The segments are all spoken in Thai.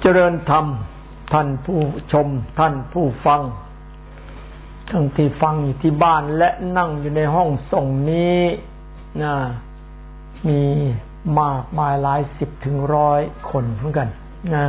ริญธรรมท่านผู้ชมท่านผู้ฟังทั้งที่ฟังอยู่ที่บ้านและนั่งอยู่ในห้องส่งนี้นะมีมากมายหลายสิบถึง100 คนเหมือนกันนะ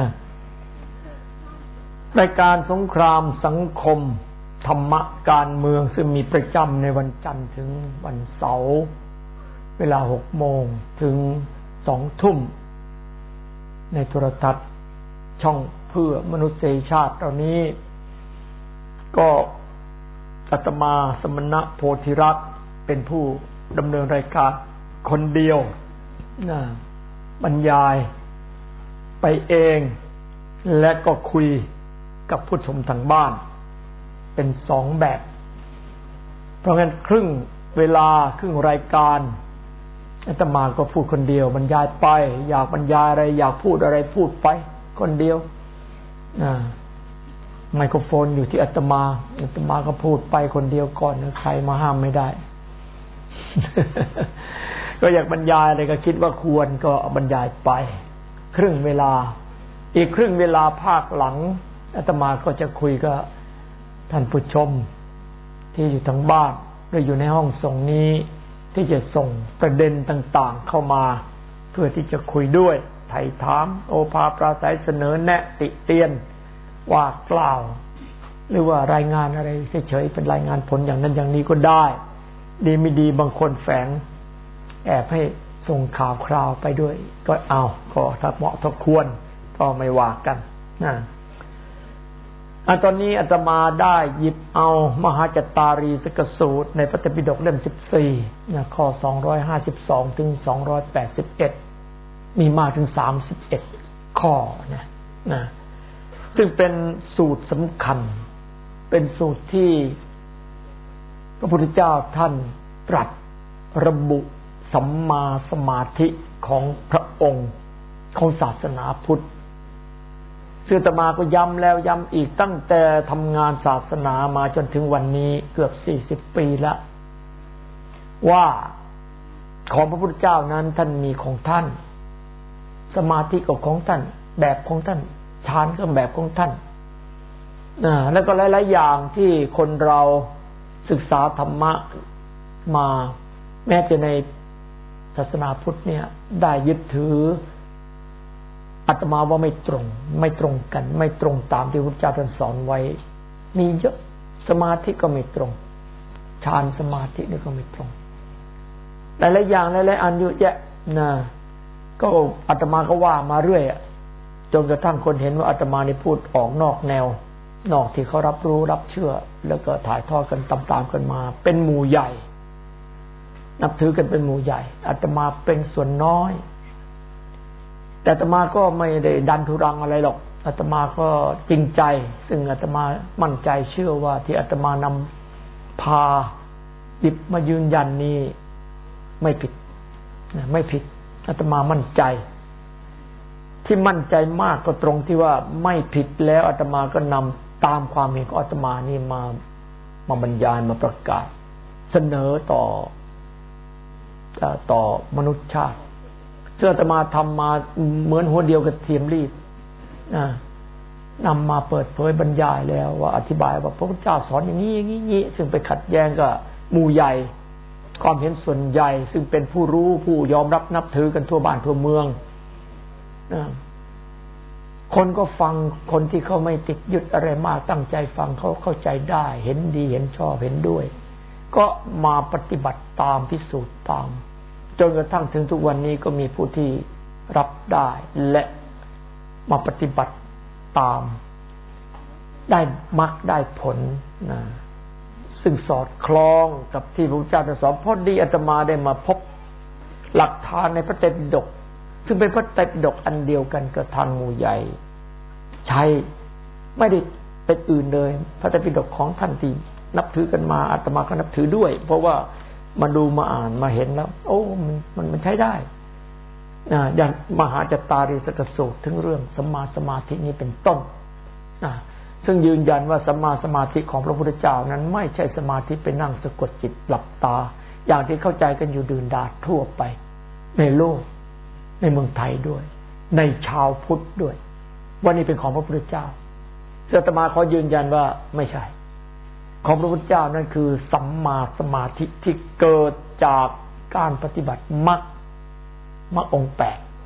รายการสงครามสังคมธรรมะการเมืองซึ่งมีประจำในวันจันทร์ถึงวันเสาร์เวลา 6 โมงถึง 2 ทุ่มในโทรทัศน์ช่องเพื่อมนุษยชาติเหล่านี้ก็อาตมาสมณะโพธิรักษ์เป็นผู้ดำเนินรายการคนเดียวนะบรรยายไปเองและก็คุยกับผู้ชมทางบ้านเป็น2 แบบเพราะงั้นครึ่งเวลาครึ่งรายการอาตมาก็พูดคนเดียวบรรยายไปอยากบรรยายอะไรอยากพูดอะไรพูดไปคนเดียวไมโครโฟนอยู่ที่อาตมาก็พูดไปคนเดียวก่อนใครมาห้ามไม่ได้ ก็อยากบรรยายอะไรก็คิดว่าควรก็บรรยายไปครึ่งเวลาอีกครึ่งเวลาภาคหลังอาตมาก็จะคุยกับท่านผู้ชมที่อยู่ทางบ้านหรืออยู่ในห้องส่งนี้ที่จะส่งประเด็นต่างๆเข้ามาเพื่อที่จะคุยด้วยไถ่ถามโอภาปราศัยเสนอแนะติเตียนว่ากล่าวหรือว่ารายงานอะไรเฉยๆเป็นรายงานผลอย่างนั้นอย่างนี้ก็ได้ดีไม่ดีบางคนแฝงแอบให้ส่งข่าวคราวไปด้วยก็เอาก็ถ้าเหมาะถ้าควรก็ไม่ว่ากันนะตอนนี้อาตมาได้หยิบเอามหาจัตตารีสกสูตรในพระไตรปิฎกเล่ม14นะข้อ252ถึง281มีมากถึง31ข้อนะซึ่งเป็นสูตรสำคัญเป็นสูตรที่พระพุทธเจ้าท่านตรัสระบุสัมมาสมาธิของพระองค์ของศาสนาพุทธซึ่งอาตมาก็ย้ำแล้วย้ำอีกตั้งแต่ทำงานศาสนามาจนถึงวันนี้เกือบ40 ปีแล้วว่าของพระพุทธเจ้านั้นท่านมีของท่านสมาธิก็ของท่านแบบของท่านฌานก็แบบของท่านแล้วก็หลายๆอย่างที่คนเราศึกษาธรรมะมาแม้จะในศาสนาพุทธเนี่ยได้ยึดถืออาตมาว่าไม่ตรงกันไม่ตรงตามที่พระพุทธเจ้าท่านสอนไว้มีเยอะสมาธิก็ไม่ตรงฌานสมาธินี่ก็ไม่ตรงหลายๆอย่างหลายๆอันเยอะแยะนะก็อาตมาก็ว่ามาเรื่อยจนกระทั่งคนเห็นว่าอาตมานี่พูดออกนอกแนวนอกที่เขารับรู้รับเชื่อแล้วก็ถ่ายทอดกันตามๆกันมาเป็นหมู่ใหญ่นับถือกันเป็นหมู่ใหญ่อาตมาเป็นส่วนน้อยแต่อาตมาก็ไม่ได้ดันทุรังอะไรหรอกอาตมาก็จริงใจซึ่งอาตมามั่นใจเชื่อว่าที่อาตมานำพาหยิบมายืนยันนี้ไม่ผิดไม่ผิดอาตมามั่นใจที่มั่นใจมากก็ตรงที่ว่าไม่ผิดแล้วอาตมาก็นำตามความเห็นของอาตมานี่มาบรรยายมาประกาศเสนอต่อมนุษยชาติซึ่งอาตมาทำมาเหมือนหัวเดียวกับเทียมรีดนำมาเปิดเผยบรรยายแล้วว่าอธิบายว่าพระพุทธเจ้าสอนอย่างนี้อย่างนี้ซึ่งไปขัดแย้งกับหมู่ใหญ่ความเห็นส่วนใหญ่ซึ่งเป็นผู้รู้ผู้ยอมรับนับถือกันทั่วบ้านทั่วเมืองคนก็ฟังคนที่เขาไม่ติดยึดอะไรมากตั้งใจฟังเขาเข้าใจได้เห็นดีเห็นชอบเห็นด้วยก็มาปฏิบัติตามพิสูจน์ตามจนกระทั่งถึงทุกวันนี้ก็มีผู้ที่รับได้และมาปฏิบัติตามได้มรรคได้ผลนะซึ่งสอดคล้องกับที่พระพุทธเจ้าสอนพอดีอาตมาได้มาพบหลักฐานในพระไตรปิฎกซึ่งเป็นพระไตรปิฎกอันเดียวกันกับทางหมู่ใหญ่ใช้ไม่ได้เป็นอื่นเลยพระไตรปิฎกของท่านที่นับถือกันมาอาตมาก็นับถือด้วยเพราะว่ามาดูมาอ่านมาเห็นแล้วโอ้มันใช้ได้อย่างมหาจัตตารีสกสูตรถึงเรื่องสัมมาสมาธินี้เป็นต้นซึ่งยืนยันว่าสัมมาสมาธิของพระพุทธเจ้านั้นไม่ใช่สมาธิไปนั่งสะกดจิตหลับตาอย่างที่เข้าใจกันอยู่ดื่นดาดทั่วไปในโลกในเมืองไทยด้วยในชาวพุทธด้วยว่านี่เป็นของพระพุทธเจ้าอาตมาขอยืนยันว่าไม่ใช่ของพระพุทธเจ้านั่นคือสัมมาสมาธิที่เกิดจากการปฏิบัติมรรคองค์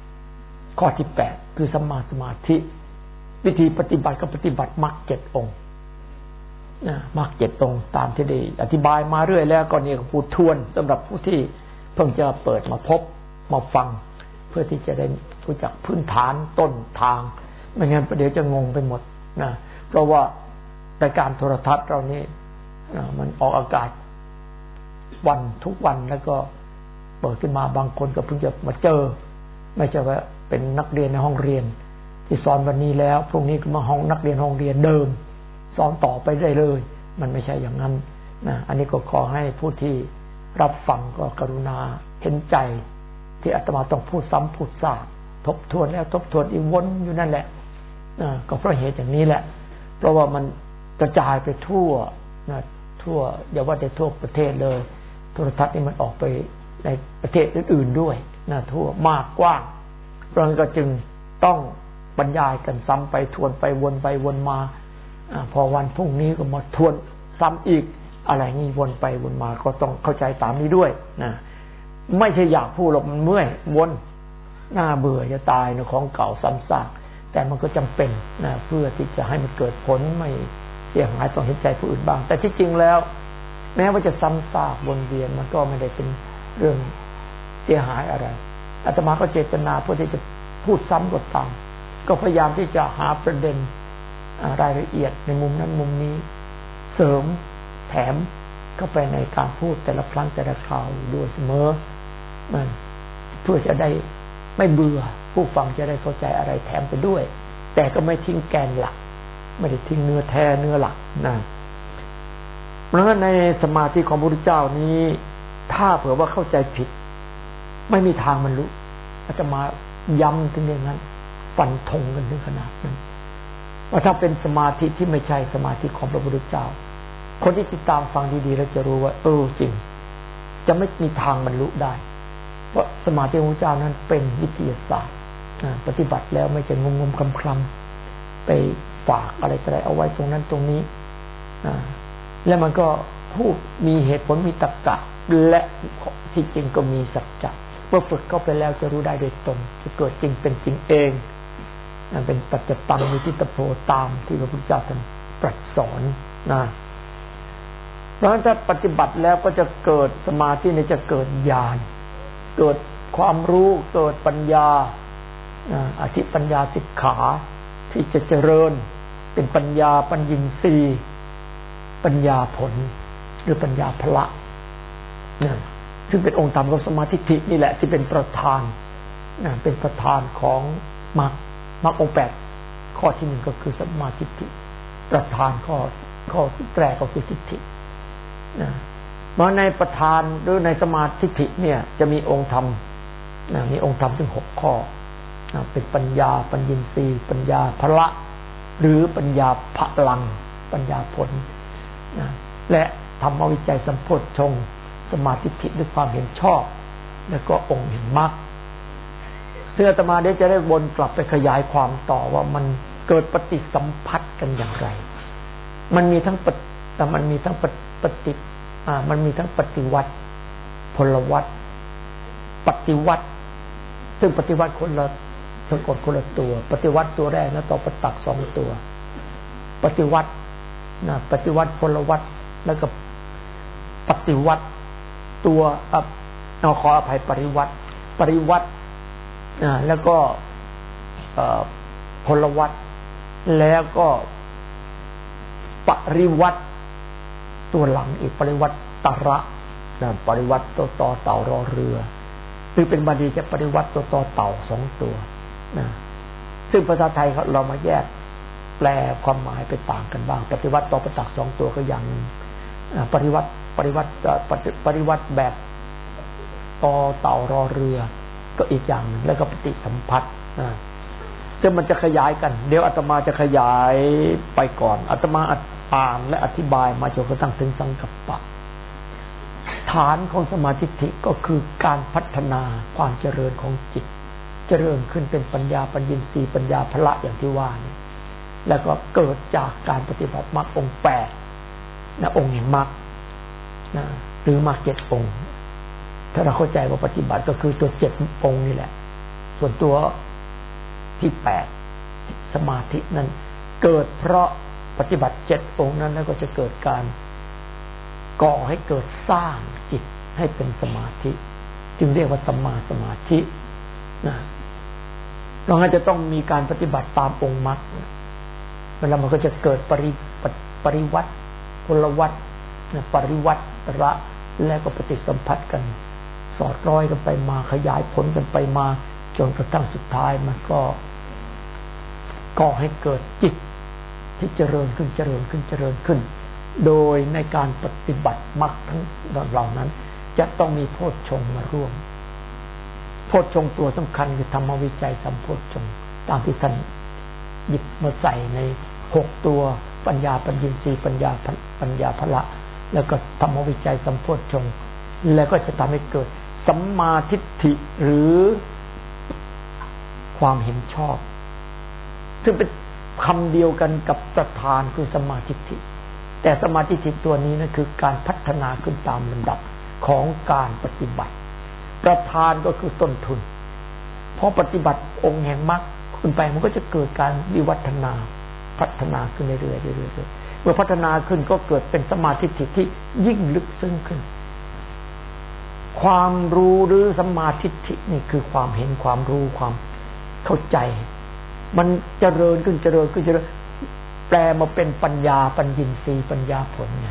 8ข้อที่8คือสัมมาสมาธิวิธีปฏิบัติก็ปฏิบัติมรรค7องค์มรรค7องค์ตามที่ได้อธิบายมาเรื่อยแล้วก็นี่ก็พูดทวนสำหรับผู้ที่เพิ่งจะเปิดมาพบมาฟังเพื่อที่จะได้รู้จักพื้นฐานต้นทางไม่งั้นประเดี๋ยวจะงงไปหมดนะเพราะว่ารายการโทรทัศน์เรานี่มันออกอากาศวันทุกวันแล้วก็เปิดขึ้นมาบางคนก็เพิ่งจะมาเจอไม่ใช่ว่าเป็นนักเรียนในห้องเรียนที่สอนวันนี้แล้วพรุ่งนี้ก็มาห้องนักเรียนห้องเรียนเดิมสอนต่อไปได้เลยมันไม่ใช่อย่างนั้นนะอันนี้ก็ขอให้ผู้ที่รับฟังก็กรุณาเห็นใจที่อาตมาต้องพูดซ้ำพูดซากทบทวนแล้วทบทวนอีกวนอยู่นั่นแหละก็เพราะเหตุอย่างนี้แหละเพราะว่ามันกระจายไปทั่วนะทั่วอย่าว่าแต่ทั่วประเทศเลยโทรทัศน์นี่มันออกไปในประเทศอื่นๆด้วยนะทั่วมากกว้างเพราะงั้นก็จึงต้องบรรยายกันซ้ำไปทวนไปวนมาพอวันพรุ่งนี้ก็มาทวนซ้ำอีกอะไรงี้วนไปวนมาก็ต้องเข้าใจตามนี้ด้วยนะไม่ใช่อยากพูดหรอกมันเมื่อยวนน่าเบื่อจะตายในของเก่าซ้ำซากแต่มันก็จำเป็นนะเพื่อที่จะให้มันเกิดผลไม่เสียหายต้องเห็นใจผู้อื่นบ้างแต่ที่จริงแล้วแม้ว่าจะซ้ำซากวนเวียนมันก็ไม่ได้เป็นเรื่องเสียหายอะไรอาตมาก็เจตนาเพื่อที่จะพูดซ้ำก็ตามก็พยายามที่จะหาประเด็นรายละเอียดในมุมนั้นมุมนี้เสริมแถมเข้าไปในการพูดแต่ละครั้งแต่ละคราวด้วยเสมอมันเพื่อจะได้ไม่เบื่อผู้ฟังจะได้เข้าใจอะไรแถมไปด้วยแต่ก็ไม่ทิ้งแกนหลักไม่ได้ทิ้งเนื้อแท้เนื้อหลักนะเพราะฉะนั้นในสมาธิของพระพุทธเจ้านี้ถ้าเผื่อว่าเข้าใจผิดไม่มีทางบรรลุอาจจะมาย้ำถึงอย่างนั้นฟันธงกันถึงขนาดนั้นว่าถ้าเป็นสมาธิที่ไม่ใช่สมาธิของพระพุทธเจ้าคนที่ติดตามฟังดีๆแล้วจะรู้ว่าจริงจะไม่มีทางบรรลุได้เพราะสมาธิของพระเจ้านั้นเป็นวิทยาศาสตร์ปฏิบัติแล้วไม่จะงมๆคลำๆไปฝากอะไรต่ออะไรเอาไว้ตรงนั้นตรงนี้แล้วมันก็พูดมีเหตุผลมีตรรกะและที่จริงก็มีสัจจะเมื่อฝึกเข้าไปแล้วจะรู้ได้โดยตนจะเกิดจริงเป็นจริงเองเป็นปัจจตังวิทิตโพตามที่พระพุทธเจ้าท่านตรัสสอนนะเพราะฉะนั้นถ้าปฏิบัติแล้วก็จะเกิดสมาธิเนี่ยจะเกิดญาณเกิดความรู้เกิดปัญญาอธิปัญญาสิกขาที่จะเจริญเป็นปัญญาปัญญินทรีย์ปัญญาผลหรือปัญญาพละซึ่งเป็นองค์ธรรมของสมาธินี่แหละที่เป็นประธานเป็นประธานของมรรคองค์8ข้อที่1ก็คือสัมมาทิฏฐิประธานข้อที่แปลก็คือทิฏฐิเพราะในประธานหรือในสมาธิทิฏฐิเนี่ยจะมีองค์ธรรมมีองค์ธรรมถึง6ข้อเป็นปัญญาปัญญินทรีย์ปัญญาพละหรือปัญญาพลังปัญญาผลและธรรมวิจัยสัมโพชฌงค์สมาธิทิฏฐิด้วยความเห็นชอบแล้วก็องค์เห็นมรรคเสื้ออาตมาเดี๋ยวจะได้วนกลับไปขยายความต่อว่ามันเกิดปฏิสัมพัทธ์กันอย่างไรมันมีทั้งมันมีทั้งมันมีทั้งปฏิวัติพลวัตปฏิวัติซึ่งปฏิวัติคนละสะกดคนละตัวปฏิวัติตัวแรกนะต่อประตัก2ตัวปฏิวัติปฏิวัติพลวัตแล้วก็ปฏิวัติตัวขออภัยปริวัติแล้วก็พลวัตแล้วก็ปริวัติตัวหลังอีกปริวัติตระปริวัติตัวต่อเต่ารอเรือซึ่งเป็นบาลีจะปริวัติตัวต่อเต่า2ตัวซึ่งภาษาไทยเรามาแยกแปลความหมายไปต่างกันบ้างปฏิวัติต่อประตัก2ตัวก็อย่างปริวัติแบบต่อเต่ารอเรือก็อีกอย่างนึงแล้วก็ปฏิสัมพัทธ์ซึ่งมันจะขยายกันเดี๋ยวอาตมาจะขยายไปก่อนอาตมาอ่านและอธิบายมาจนกระทั่งถึงสังกัปปะฐานของสมาธิก็คือการพัฒนาความเจริญของจิตเจริญขึ้นเป็นปัญญาปัญญินทรีย์ปัญญาพละอย่างที่ว่านี่แล้วก็เกิดจากการปฏิบัติมรรคองค์8นะองค์แห่งมรรคนะหรือมรรค7องค์ถ้าเราเข้าใจว่าปฏิบัติก็คือตัว7องค์นี่แหละส่วนตัวที่8สมาธินั้นเกิดเพราะปฏิบัติ7องค์นั้นแล้วก็จะเกิดการก่อให้เกิดสร้างจิตให้เป็นสมาธิจึงเรียกว่าสัมมาสมาธินะเราอาจจะต้องมีการปฏิบัติตามองค์มรรคเวลามันก็จะเกิดปริวัติพลวัตปริวัติระและก็ปฏิสัมพัทธ์กันสอดร้อยกันไปมาขยายผลกันไปมาจนกระทั่งสุดท้ายมันก็ก่อให้เกิดจิตที่เจริญขึ้นเจริญขึ้นเจริญขึ้นโดยในการปฏิบัติมรรคทั้งเหล่านั้นจะต้องมีโพชฌงค์มาร่วมโพชฌงค์ตัวสำคัญคือธรรมวิจัยสัมโพชฌงค์ตามที่ท่านหยิบมาใส่ใน6ตัวปัญญาปัญญินทรีย์ปัญญาพละแล้วก็ธรรมวิจัยสัมโพชฌงค์แล้วก็จะทำให้เกิดสัมมาทิฏฐิหรือความเห็นชอบซึ่งเป็นคำเดียวกันกับประธานคือสัมมาทิฏฐิแต่สัมมาทิฏฐิตัวนี้นะคือการพัฒนาขึ้นตามลำดับของการปฏิบัติประธานก็คือต้นทุนพอปฏิบัติองค์แห่งมรรคขึ้นไปมันก็จะเกิดการวิวัฒนาพัฒนาขึ้นเรื่อยๆเรื่อยๆเมื่อพัฒนาขึ้นก็เกิดเป็นสัมมาทิฏฐิที่ยิ่งลึกซึ้งขึ้นความรู้หรือสัมมาทิฏฐินี่คือความเห็นความรู้ความเข้าใจมันเจริญขึ้นเจริญขึ้นเจริญแปลมาเป็นปัญญาปัญญินทรีย์ปัญญาผลไง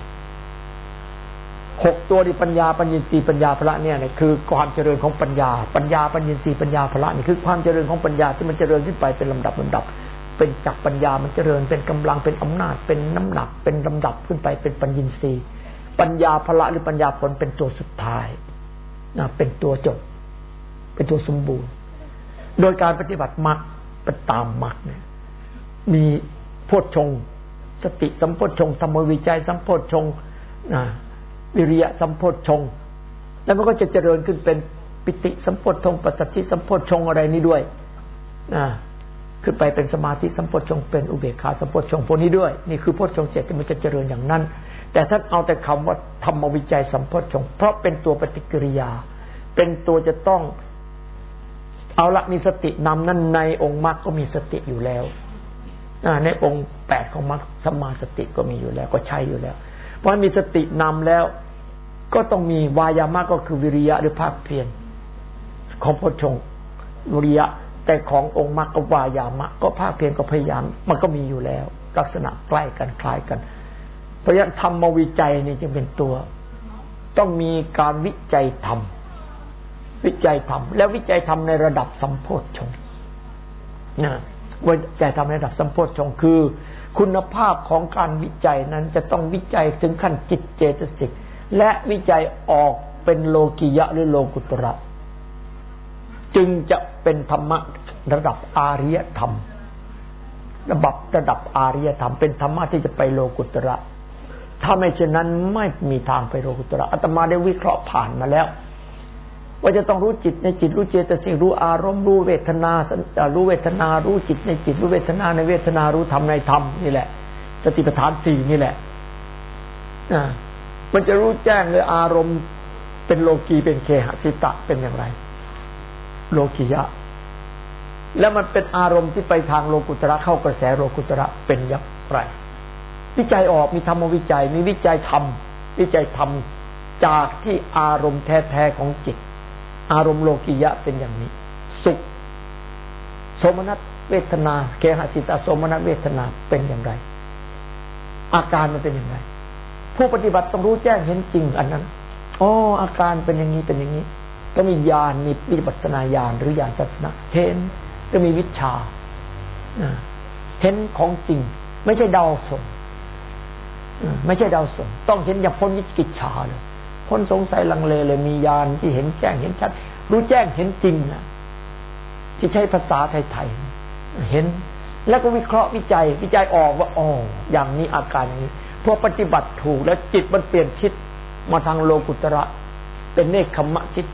6ตัวที่ปัญญาปัญญินทรีย์ปัญญาพละเนี่ยคือความเจริญของปัญญาปัญญาปัญญินทรีย์ปัญญาพละนี่คือความเจริญของปัญญาที่มันเจริญขึ้นไปเป็นลำดับเป็นจากปัญญามันเจริญเป็นกำลังเป็นอำนาจเป็นน้ำหนักเป็นลำดับขึ้นไปเป็นปัญญินทรีย์ปัญญาพละหรือปัญญาผลเป็นตัวสุดท้ายนะเป็นตัวจบเป็นตัวสมบูรณ์โดยการปฏิบัติมรรคเป็นตามมรรคเนี่ยมีโพชฌงค์สติสัมโพชฌงค์ธรรมวิจัยสัมโพชฌงค์วิริยะสัมโพชฌงค์แล้วมันก็จะเจริญขึ้นเป็นปิติสัมโพชฌงค์ปัสสัทธิสัมโพชฌงค์อะไรนี้ด้วยขึ้นไปเป็นสมาธิสัมโพชฌงค์เป็นอุเบกขาสัมโพชฌงค์พวกนี้ด้วยนี่คือโพชฌงค์7ที่มันจะเจริญอย่างนั้นแต่ถ้าเอาแต่คำว่าธรรมวิจัยสัมโพชฌงค์เพราะเป็นตัวปฏิกิริยาเป็นตัวจะต้องเอาละมีสตินำนั้นในองค์มรรคก็มีสติอยู่แล้วในองค์8ของมรรคสัมมาสติก็มีอยู่แล้วก็ใช้อยู่แล้วเพราะมีสตินำแล้วก็ต้องมีวายามะก็คือวิริยะหรือภาคเพียรของโพชฌงค์วิริยะแต่ขององค์มรรคก็วายามะก็ภาคเพียรก็พยายามมันก็มีอยู่แล้วลักษณะใกล้กันคล้ายกันเพราะฉะนั้นธรรมวิจัยนี่จึงเป็นตัวต้องมีการวิจัยธรรมวิจัยธรรมแล้ววิจัยธรรมในระดับสัมโพชฌงค์วิจัยธรรมในระดับสัมโพชฌงค์คือคุณภาพของการวิจัยนั้นจะต้องวิจัยถึงขั้นจิตเจตสิกและวิจัยออกเป็นโลกิยะหรือโลกุตระจึงจะเป็นธรรมะระดับอาริยธรรมระดับอาริยธรรมเป็นธรรมะที่จะไปโลกุตระถ้าไม่เช่นนั้นไม่มีทางไปโลกุตระอาตมาได้วิเคราะห์ผ่านมาแล้วว่าจะต้องรู้จิตในจิตรู้เจตสิกรู้อารมณ์รู้เวทนารู้เวทนารู้จิตในจิตรู้เวทนาในเวทนารู้ธรรมในธรรมนี่แหละสติปัฏฐาน4นี่แหละมันจะรู้แจ้งเลยอารมณ์เป็นโลกีเป็นเคหสิตะเป็นอย่างไรโลกิยะแล้วมันเป็นอารมณ์ที่ไปทางโลกุตระเข้ากระแสโลกุตระเป็นอย่างไรวิจัยออกมีธรรมวิจัยมีวิจัยธรรมจากที่อารมณ์แท้ๆของจิตอารมณ์โลกิยะเป็นอย่างนี้สุขโสมนัสเวทนาเคหสิตะโสมนัสเวทนาเป็นอย่างไรอาการมันเป็นอย่างไรผู้ปฏิบัติต้องรู้แจ้งเห็นจริงอันนั้นอาการเป็นอย่างนี้เป็นอย่างนี้ก็มีญาณมีวิปัสสนาญาณหรือญาณทัศนะเห็นก็มีวิชชาเห็นของจริงไม่ใช่เดาสมไม่ใช่เดาสมต้องเห็นอย่างพ้นวิจิกิจฉาเลยพ้นสงสัยลังเลเลยมีญาณที่เห็นแจ้งเห็นชัดรู้แจ้งเห็นจริงนะที่ใช้ภาษาไทยๆเห็นแล้วก็วิเคราะห์วิจัยออกว่าอย่างนี้อาการอย่างนี้พอปฏิบัติถูกแล้วจิตมันเปลี่ยนทิศมาทางโลกุตระเป็นเนกขมะจิตตะ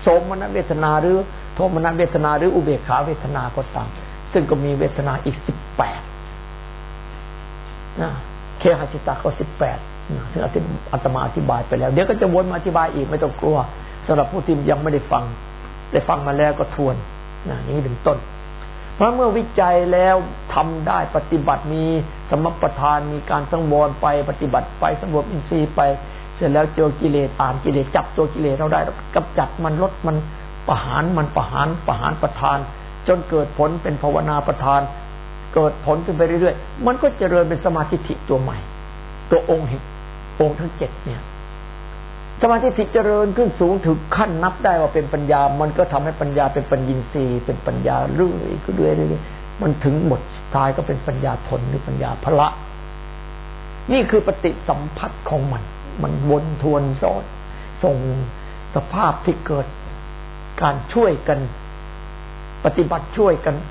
โสมนัสเวทนาหรือโทมนัสเวทนาหรืออุเบกขาเวทนาก็ตามซึ่งก็มีเวทนาอีก18นะเคหสิตาก็18นะซึ่งอาตมาอธิบายไปแล้วเดี๋ยวก็จะวนมาอธิบายอีกไม่ต้องกลัวสำหรับผู้ที่ยังไม่ได้ฟังมาแล้วก็ทวนนะอย่างนี้เป็นต้นเพราะเมื่อวิจัยแล้วทำได้ปฏิบัติมีสมปทานมีการสังวรไปปฏิบัติไปสำรวมอินทรีย์ไปเสร็จแล้วเจอกิเลสอ่านกิเลสจับตัวกิเลสเราได้แล้วกำจัดมันลดมันประหารประทานจนเกิดผลเป็นภาวนาประทานเกิดผลขึ้นไปเรื่อยๆมันก็เจริญเป็นสมาธิตัวใหม่ตัวองค์ทั้ง7เนี่ยสมาธิเจริญขึ้นสูงถึงขั้นนับได้ว่าเป็นปัญญามันก็ทำให้ปัญญาเป็นปัญญีสีเป็นปัญญาเรื่อยๆมันถึงหมดสุดท้ายก็เป็นปัญญาทนหรือปัญญาพละนี่คือปฏิสัมพัทธ์ของมันวนทวนซ้อนส่งสภาพที่เกิดการช่วยกันปฏิบัติช่วยกัน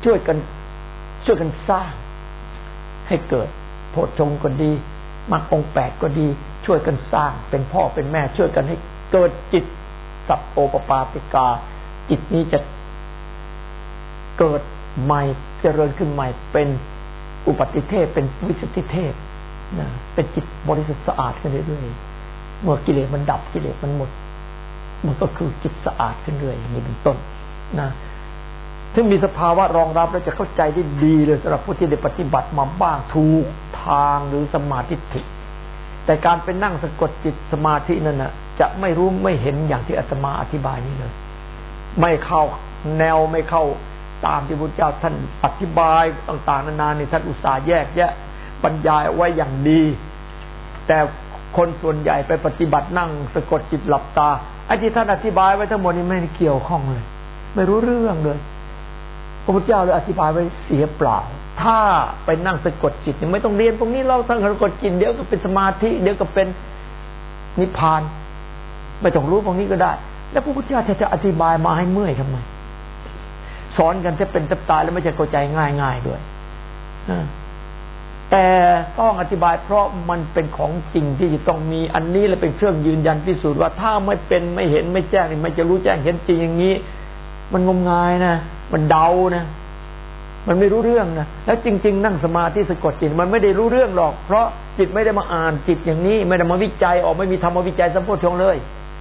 สร้างให้เกิดโพชฌงค์ก็ดีมรรคองค์8ก็ดีช่วยกันสร้างเป็นพ่อเป็นแม่ช่วยกันให้เกิดจิตสัพโอปปาติกาจิตนี้จะเกิดใหม่เจริญขึ้นใหม่เป็นอุปติเทพเป็นวิสุทธิเทพนะเป็นจิตบริสุทธิ์สะอาดขึ้นเรื่อยๆเมื่อกิเลสมันดับกิเลสมันหมดมันก็คือจิตสะอาดขึ้นเรื่อยอย่างนี้เป็นต้นนะถึงมีสภาวะรองรับแล้วจะเข้าใจได้ดีเลยสำหรับผู้ที่ได้ปฏิบัติมาบ้างถูกทางหรือสมาธิิแต่การไปนั่งสะกดจิตสมาธินั่นน่ะจะไม่รู้ไม่เห็นอย่างที่อาตมาอธิบายนี้เลยไม่เข้าแนวไม่เข้าตามที่พระพุทธเจ้าท่านอธิบายต่างๆนานานี่ท่านอุตส่าห์แยกแยะบรรยายไว้อย่างดีแต่คนส่วนใหญ่ไปปฏิบัตินั่งสะกดจิตหลับตาไอ้ที่ท่านอธิบายไว้ทั้งหมดนี้ไม่เกี่ยวข้องเลยไม่รู้เรื่องเลยพระพุทธเจ้าเลยอธิบายไว้เสียเปล่าถ้าไปนั่งสะกดจิตไม่ต้องเรียนตรงนี้เราทั้งสะกดจิตเดี๋ยวก็เป็นสมาธิเดี๋ยวก็เป็นนิพพานไม่ต้องรู้ตรงนี้ก็ได้แล้วพระพุทธเจ้าจะอธิบายมาให้เมื่อยทำไมสอนกันจะเป็นจะตายแล้วไม่จะเข้าใจง่ายๆด้วยแต่ต้องอธิบายเพราะมันเป็นของจริงที่จะต้องมีอันนี้และเป็นเครื่องยืนยันพิสูจน์ว่าถ้าไม่เป็นไม่เห็นไม่แจ้งนี่มันจะรู้แจ้งเห็นจริงอย่างนี้มันงมงายนะมันเดานะมันไม่รู้เรื่องนะแล้วจริงๆนั่งสมาธิสะกดจิตมันไม่ได้รู้เรื่องหรอกเพราะจิตไม่ได้มาอ่านจิตอย่างนี้ไม่ได้มาวิจัยออกไม่มีธรรมวิจัยสัมโพชฌงค์เลย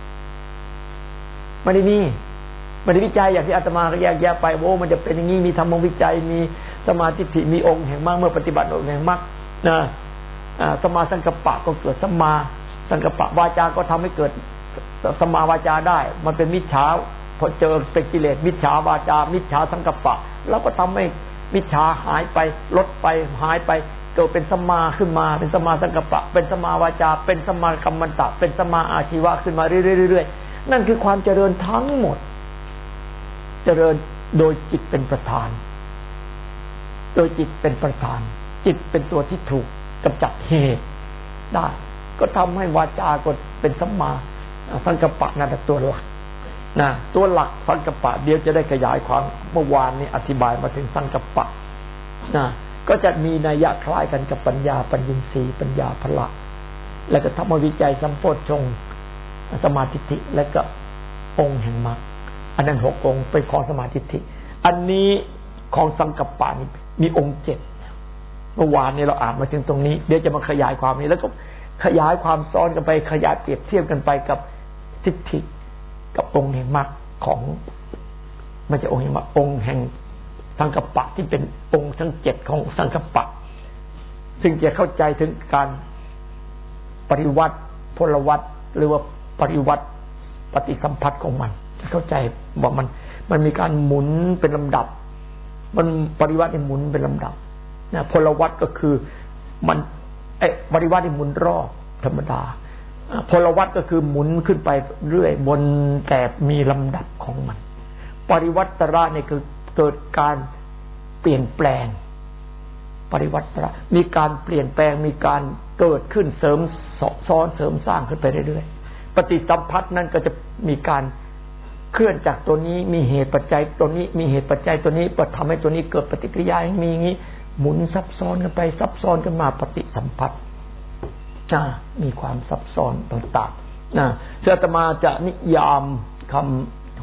ไม่ได้วิจัยอย่างที่อาตมาก็แยกแยะไปโอ้มันจะเป็นอย่างนี้มีธรรมวิจัยมีสมาธิมีองค์แห่งมรรคเมื่อปฏิบัติองค์แห่งมรรคนะสมาสังกัปปะก็เกิดสัมมาสังกัปปะวาจาก็ทำให้เกิดสัมมาวาจาได้มันเป็นมิจฉาพอเจอเป็นกิเลสมิจฉาวาจามิจฉาสังกัปปะแล้วก็ทำให้มิจฉาหายไปลดไปหายไปเกิดเป็นสัมมาขึ้นมาเป็นสัมมาสังกัปปะเป็นสัมมาวาจาเป็นสัมมากัมมันตะเป็นสัมมาอาชีวะขึ้นมาเรื่อยๆนั่นคือความเจริญทั้งหมดเจริญโดยจิตเป็นประธานโดยจิตเป็นประธานจิตเป็นตัวที่ถูกกำจัดเหตุได้ก็ทำให้วาจาก็เป็นสัมมาสังกัปปะนั่นตัวหลักนะตัวหลักสังกัปปะเดี๋ยวจะได้ขยายความเมื่อวานนี้อธิบายมาถึงสังกัปปะนะก็จะมีนัยยะคล้ายกันกับปัญญาปัญญีสีปัญญาพละแล้วก็ธรรมวิจัยสัมโพชฌงค์สมาธิิและก็องค์แห่งมรรคอันนั้น6องค์เป็นของสมาธิิอันนี้ของสังกัปปะนี่มีองค์7เมื่อวานนี้เราอ่านมาถึงตรงนี้เดี๋ยวจะมาขยายความนี้แล้วก็ขยายความซ้อนกันไปขยายเปรียบเทียบกันไปกับทิฏฐิกับองค์แห่งมรรคของไม่ใช่องค์แห่งมรรคองค์แห่งสังกัปปะที่เป็นองค์ทั้ง7ของสังกัปปะซึ่งจะเข้าใจถึงการปริวัติพลวัตหรือว่าปริวัติปฏิสัมพัทธ์ของมันเข้าใจบอกมันมีการหมุนเป็นลำดับมันปริวัติหมุนเป็นลำดับนะพลวัตก็คือมันปริวัติหมุนรอบธรรมดาพลวัตก็คือหมุนขึ้นไปเรื่อยบนแต่มีลำดับของมันปริวัตระเนี่ยคือเกิดการเปลี่ยนแปลงปริวัตระมีการเปลี่ยนแปลงมีการเกิดขึ้นเสริมซ้อนเสริมสร้างขึ้นไปเรื่อยๆปฏิสัมพัทธ์นั้นก็จะมีการเคลื่อนจากตัวนี้มีเหตุปัจจัยตัวนี้มีเหตุปัจจัยตัวนี้ทำให้ตัวนี้เกิดปฏิกิริยามีอย่างนี้หมุนซับซ้อนกันไปซับซ้อนกันมาปฏิสัมพัทธ์มีความซับซ้อนต่างๆนะอาตมาจะนิยามค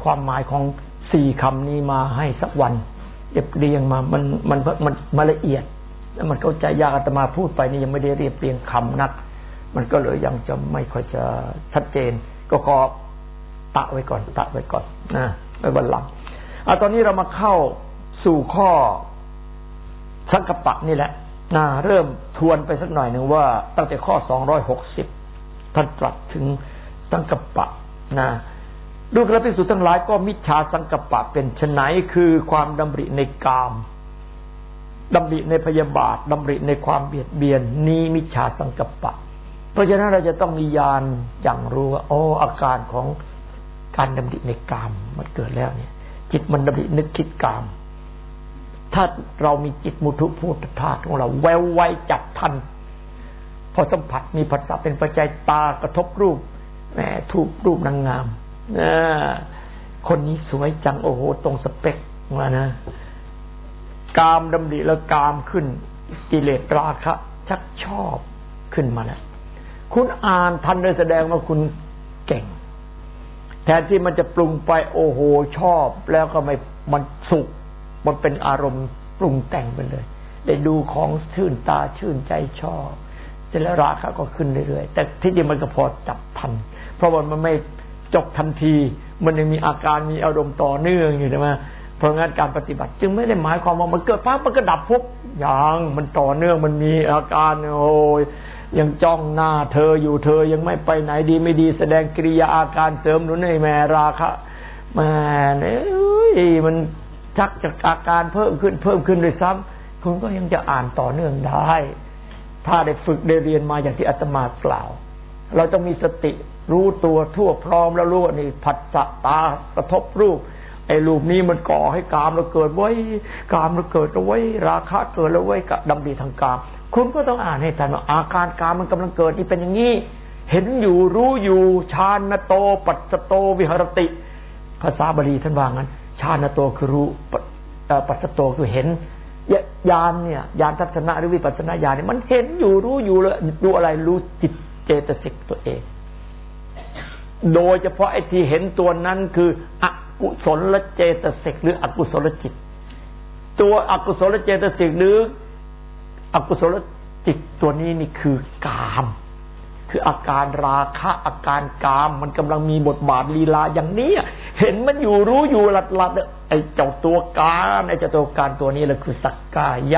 ความหมายของ4คำนี้มาให้สักวันเรียงมามันละเอียดแล้วมันเข้าใจยากอาตมาพูดไปนี่ยังไม่ได้เรียบเรียงคำนักมันก็เลยยังจะไม่ค่อยจะชัดเจนก็ขอตะไว้ก่อนนะไว้วันหลังตอนนี้เรามาเข้าสู่ข้อสังกัปปะนี่แหละเริ่มทวนไปสักหน่อยหนึ่งว่าตั้งแต่ข้อ260ท่านตรัสถึงสังกัปปะดูกระภิกษุทั้งหลายก็มิจฉาสังกัปปะเป็นไฉนคือความดำริในกามดำริในพยาบาทดำริในความเบียดเบียนนี้มิจฉาสังกัปปะเพราะฉะนั้นเราจะต้องมีญาณอย่างรู้ว่าอาการของการดำริในกามมันเกิดแล้วเนี่ยจิตมันดำรินึกคิดกามถ้าเรามีจิตมุทุพูตธาตุของเราแววไวจับทันพอสัมผัสมีผัสสะเป็นปัจจัยตากระทบรูปแหมถูกรูปนางงามคนนี้สวยจังโอ้โหตรงสเปคมานะกามดำริแล้วกามขึ้นกิเลสราคะชักชอบขึ้นมาแล้วคุณอ่านทันเลยแสดงว่าคุณเก่งแทนที่มันจะปรุงไปโอ้โหชอบแล้วก็ไม่มันสุขมันเป็นอารมณ์ปรุงแต่งไปเลยได้ดูของชื่นตาชื่นใจชอบเสร็จแล้วราคะก็ขึ้นเรื่อยๆแต่ที่จริงมันก็พอจับทันเพราะว่ามันไม่จบทันทีมันยังมีอาการมีอารมณ์ต่อเนื่องอยู่ใช่ไหมเพราะงั้นการปฏิบัติจึงไม่ได้หมายความว่ามันเกิดปั๊บมันก็ดับปุ๊บอย่างมันต่อเนื่องมันมีอาการโอ้ยยังจ้องหน้าเธออยู่เธอยังไม่ไปไหนดีไม่ดีแสดงกิริยาอาการเสริมหนุนให้แม่ราคะแม่เนี่ยมันชักจากอาการเพิ่มขึ้นโดยซ้ำคุณก็ยังจะอ่านต่อเนื่องได้ถ้าได้ฝึกได้เรียนมาอย่างที่อาตมากล่าวเราต้องมีสติรู้ตัวทั่วพร้อมแล้วรู้ว่านี่ผัสสะตากระทบรูปไอ้รูปนี้มันก่อให้กามเราเกิดไว้กามเราเกิดเอาไว้ราคะเกิดแล้วไว้กับดำริทางกามคุณก็ต้องอ่านให้ทันว่าอาการกามมันกำลังเกิดนี่เป็นอย่างนี้เห็นอยู่รู้อยู่ฌานโตปัสสโตวิหรติภาษาบาลีท่านว่างั้นฌานโตคือรู้ปัสสโตคือเห็นญาณเนี่ยญาณทัศนะหรือวิปัสสนาญาณเนี่ยมันเห็นอยู่รู้อยู่เลยดูอะไรรู้จิตเจตสิกตัวเองโดยเฉพาะไอ้ที่เห็นตัวนั้นคืออกุศลเจตสิกหรืออกุศลจิตตัวอกุศลเจตสิกหรืออกุศลจิตตัวนี้นี่คือกามคืออาการราคะอาการกามมันกำลังมีบทบาทลีลาอย่างนี้เห็นมันอยู่รู้อยู่หลัดๆไอ้เจ้าตัวการไอ้เจ้าตัวการตัวนี้แหละคือสักกาย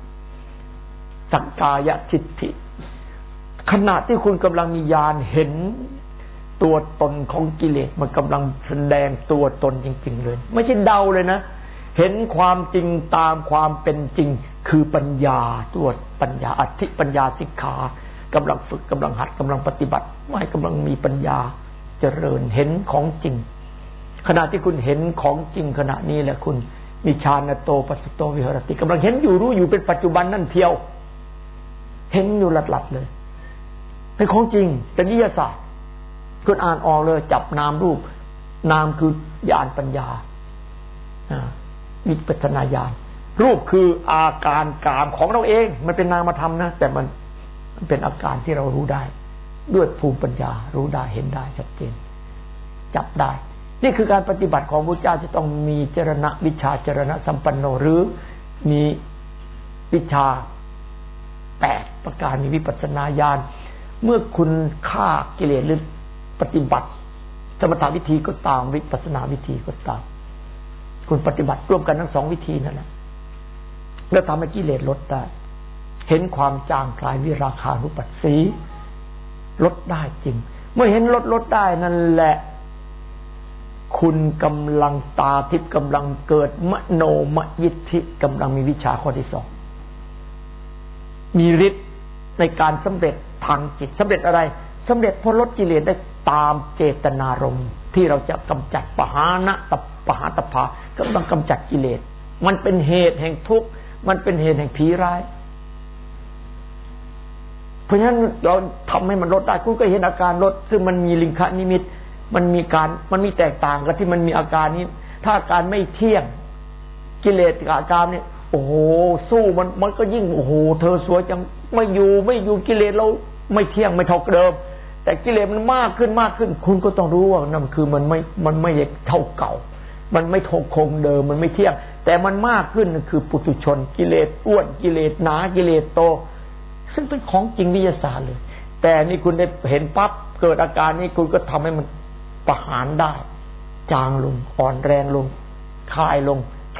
ทิฏฐิขณะที่คุณกำลังมีญาณเห็นตัวตนของกิเลสมันกำลังแสดงตัวตนจริงๆเลยไม่ใช่เดาเลยนะเห็นความจริงตามความเป็นจริงคือปัญญาตัวปัญญาอธิปัญญาสิกขากำลังฝึกกำลังหัดกำลังปฏิบัติไม่กำลังมีปัญญาเจริญเห็นของจริงขณะที่คุณเห็นของจริงขณะนี้แหละคุณมีฌานโตปัสสโตวิหรติกำลังเห็นอยู่รู้อยู่เป็นปัจจุบันนั่นเทียวเห็นอยู่หลัดๆเลยเป็นของจริงเป็นวิทยาศาสตร์คุณอ่านออกเลยจับนามรูปนามคือญาณปัญญาวิปัสสนาญาณรูปคืออาการกามของเราเองมันเป็นนามธรรมนะแต่มันเป็นอาการที่เรารู้ได้ด้วยภูมิปัญญารู้ได้เห็นได้ชัดเจนจับได้นี่คือการปฏิบัติของพระเจ้าจะต้องมีเจรณะวิชาเจรณะสัมปันโนหรือมีวิชา8ประการมีวิปัสสนาญาณเมื่อคุณฆ่ากิเลสหรือปฏิบัติสมถะวิธีก็ตามวิปัสสนาวิธีก็ตามคุณปฏิบัติร่วมกันทั้ง2วิธีนั่นแหละแล้วทำให้กิเลสลดได้เห็นความจางคลายวิราคานุปัสสีลดได้จริงเมื่อเห็นลดได้นั่นแหละคุณกำลังตาทิพย์กำลังเกิดมโนมยิทธิกำลังมีวิชาข้อที่2มีฤทธิ์ในการสำเร็จทางจิตสำเร็จอะไรสำเร็จพอลดกิเลสได้ตามเจตนารมณ์ที่เราจะกำจัดปหานะปหาตภากำลังกำจัดกิเลสมันเป็นเหตุแห่งทุกข์มันเป็นเหตุแห่งผีร้ายเพราะฉะนั้นเราทำให้มันลดได้คุณก็เห็นอาการลดซึ่งมันมีลิงคนิมิตมันมีแตกต่างกันที่มันมีอาการนี้ถ้าอาการไม่เที่ยงกิเลสกับอาการนี้โอ้โหสู้มันก็ยิ่งโอ้โหเธอสวยจังไม่อยู่กิเลสเราไม่เที่ยงไม่เท่าเดิมแต่กิเลสมันมากขึ้นมากขึ้นคุณก็ต้องรู้ว่านั่นคือมันไม่เท่าเก่ามันไม่คงเดิมมันไม่เที่ยงแต่มันมากขึ้นคือปุถุชนกิเลสอ้วนกิเลสหนากิเลสโตซึ่งเป็นของจริงวิทยาศาสตร์เลยแต่นี่คุณได้เห็นปั๊บเกิดอาการนี้คุณก็ทำให้มันประหารได้จางลงอ่อนแรงลงคลายลง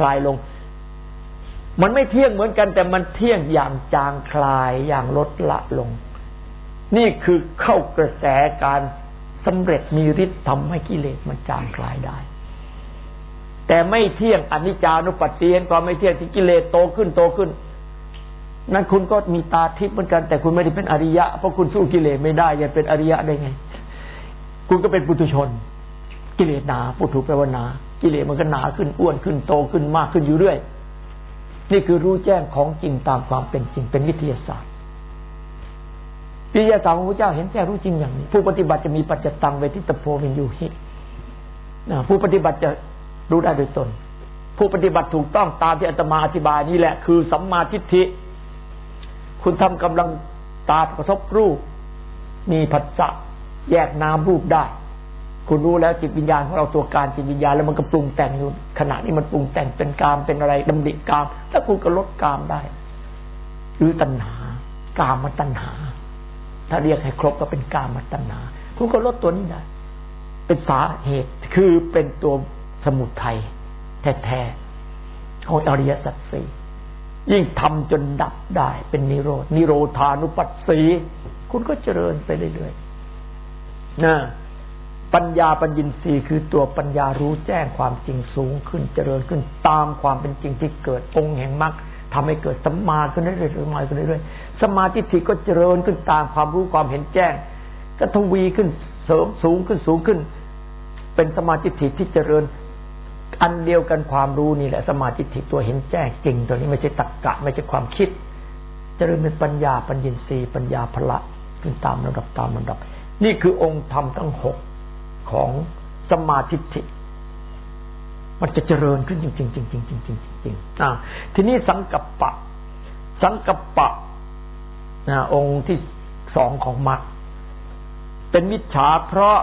มันไม่เที่ยงเหมือนกันแต่มันเที่ยงอย่างจางคลายอย่างลดละลงนี่คือเข้ากระแสการสำเร็จมีฤทธิ์ทำให้กิเลสมันจางคลายได้แต่ไม่เที่ยงอนิจจานุปัสสีความไม่เที่ยงที่กิเลสโตขึ้นนั้นคุณก็มีตาทิพย์เหมือนกันแต่คุณไม่ได้เป็นอริยะเพราะคุณสู้กิเลสไม่ได้จะเป็นอริยะได้ไงคุณก็เป็นปุถุชนกิเลสหนาปุถุแปลว่าหนากิเลสมันก็หนาขึ้นอ้วนขึ้นโตขึ้นมากขึ้นอยู่เรื่อยนี่คือรู้แจ้งของจริงตามความเป็นจริงเป็นวิทยาศาสตร์วิทยาศาสตร์ของพระเจ้าเห็นแจ้งรู้จริงอย่างนี้ผู้ปฏิบัติจะมีปัจจตังเวทิตโพวินยูหิผู้ปฏิบัติจะรู้ได้โดยตนผู้ปฏิบัติถูกต้องตามที่อาตมาอธิบายนี่แหละคือสัมมาทิฏฐิคุณทำกำลังตากระทบรูปมีผัสสะแยกนามรูปได้คุณรู้แล้วจิตวิญญาณของเราตัวการจิตวิญญาณแล้วมันก็ปรุงแต่งอยู่ขณะนี้มันปรุงแต่งเป็นกามเป็นอะไรดำริกามแล้วคุณก็ลดกามได้หรือตัณหากามตัณหาถ้าเรียกให้ครบก็เป็นกามตัณหาคุณก็ลดตัวนี้ได้เป็นสาเหตุคือเป็นตัวสมุทัยแท้ๆของอริยสัจสี่ยิ่งทำจนดับได้เป็นนิโรธานุปัสสีคุณก็เจริญไปเรื่อยๆนะปัญญาปัญญินทรีย์คือตัวปัญญารู้แจ้งความจริงสูงขึ้นเจริญขึ้นตามความเป็นจริงที่เกิดองค์แห่งมรรคทำให้เกิดสัมมาขึ้นเรื่อยๆสมาธิทิก็เจริญขึ้นตามความรู้ความเห็นแจ้งก็ทวีขึ้นเสริมสูงขึ้นเป็นสมาธิทิที่เจริญอันเดียวกันความรู้นี่แหละสมาธิทิตัวเห็นแจ้งจริงตัวนี้ไม่ใช่ตรรกะไม่ใช่ความคิดเจริญเป็นปัญญาปัญญินทรีย์ปัญญาพละขึ้นตามระดับนี่คือองค์ธรรมทั้ง6ของสมาธิทิมันจะเจริญขึ้นจริงทีนี้สังกัปปะองค์ที่2ของมรรคเป็นมิจฉาเพราะ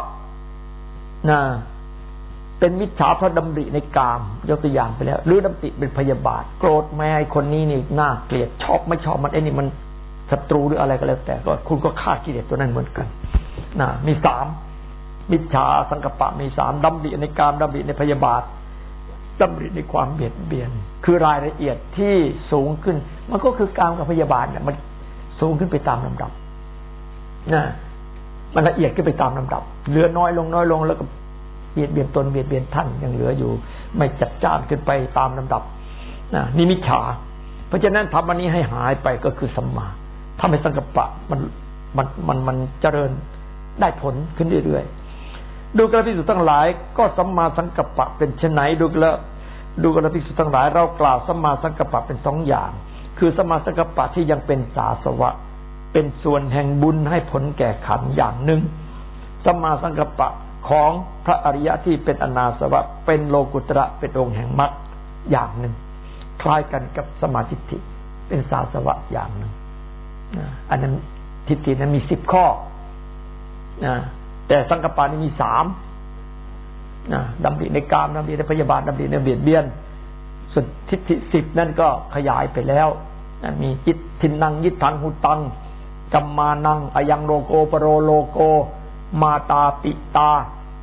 เป็นมิจฉาเพราะดำริในกามยกตัวอย่างไปแล้วหรือดำริเป็นพยาบาทโกรธแม่คนนี้นี่น่าเกลียดชอบไม่ชอบมันไอ้นี่มันศัตรูหรืออะไรก็แล้วแต่ก็คุณก็ฆ่ากิเลสตัวนั้นเหมือนกันมี3มิจฉาสังกัปปะมี3ดำริในกามดำริในพยาบาทดำริในความเบียดเบียนคือรายละเอียดที่สูงขึ้นมันก็คือกามกับพยาบาทเนี่ยมันสูงขึ้นไปตามลำดับมันละเอียดขึ้นไปตามลำดับเหลือน้อยลงแล้วก็เบียดเบียนตนเบียดเบียนท่านยังเหลืออยู่ไม่จัดจ้านขึ้นไปตามลำดับนี่มิจฉาเพราะฉะนั้นทำอันนี้ให้หายไปก็คือสัมมาทำให้สังกัปปะมันเจริญได้ผลขึ้นเรื่อยๆดูกระภิกษุทั้งหลายก็สัมมาสังกัปปะเป็นไฉนดูกระภิกษุทั้งหลายเรากล่าวสัมมาสังกัปปะเป็น2อย่างคือสัมมาสังกัปปะที่ยังเป็นสาสวะเป็นส่วนแห่งบุญให้ผลแก่ขันธ์อย่างหนึ่งสัมมาสังกัปปะของพระอริยะที่เป็นอนาสวะเป็นโลกุตระเป็นองค์แห่งมรรคอย่างหนึ่งคล้ายกันกับสมาธิทิเป็นสาสวะอย่างหนึ่งอันนั้นทิฏฐินั้นมี10ข้อแต่สังกัปปะนี่มี3ดำริในกามดำริในพยาบาทดำริในเบียดเบียนส่วนทิฏฐิ10นั่นก็ขยายไปแล้วมีจิตทินนังยิทังหุตังกัมมานังอยังโลโกปโรโลโกมาตาปิตา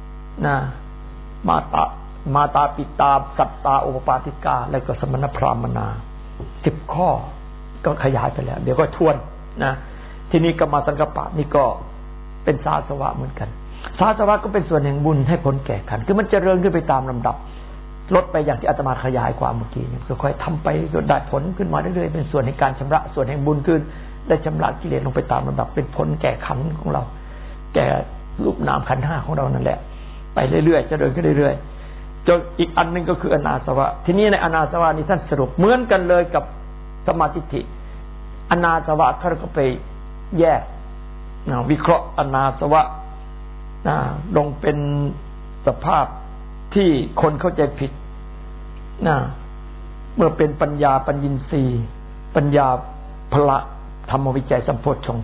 มาตาปิตาสัตตาอุปปาติกาแล้วก็สมณพราหมณา10ข้อก็ขยายไปแล้วเดี๋ยวก็ทวนทีนี้กรรมสังกัปปะนี่ก็เป็นสาสวะเหมือนกันสาสวะก็เป็นส่วนแห่งบุญให้ผลแก่ขันธ์คือมันเจริญขึ้นไปตามลำดับลดไปอย่างที่อาตมาขยายความเมื่อกี้เนี่ยค่อยๆทำไปจนได้ผลขึ้นมาเรื่อยๆเป็นส่วนในการชำระส่วนแห่งบุญขึ้นได้ชำระกิเลสลงไปตามลำดับเป็นผลแก่ขันธ์ของเราแก่รูปนามขันธ์5ของเรานั่นแหละไปเรื่อยๆเจริญขึ้นเรื่อยๆจนอีกอันนึงก็คืออนาสวะทีนี้ในอนาสวะนี้ท่านสรุปเหมือนกันเลยกับสมาธิทิอนาสวะเขาก็ไปแยกวิเคราะห์อนาสวะลงเป็นสภาพที่คนเข้าใจผิดเมื่อเป็นปัญญาปัญญินทรีย์ปัญญาพละธรรมวิจัยสัมโพชฌงค์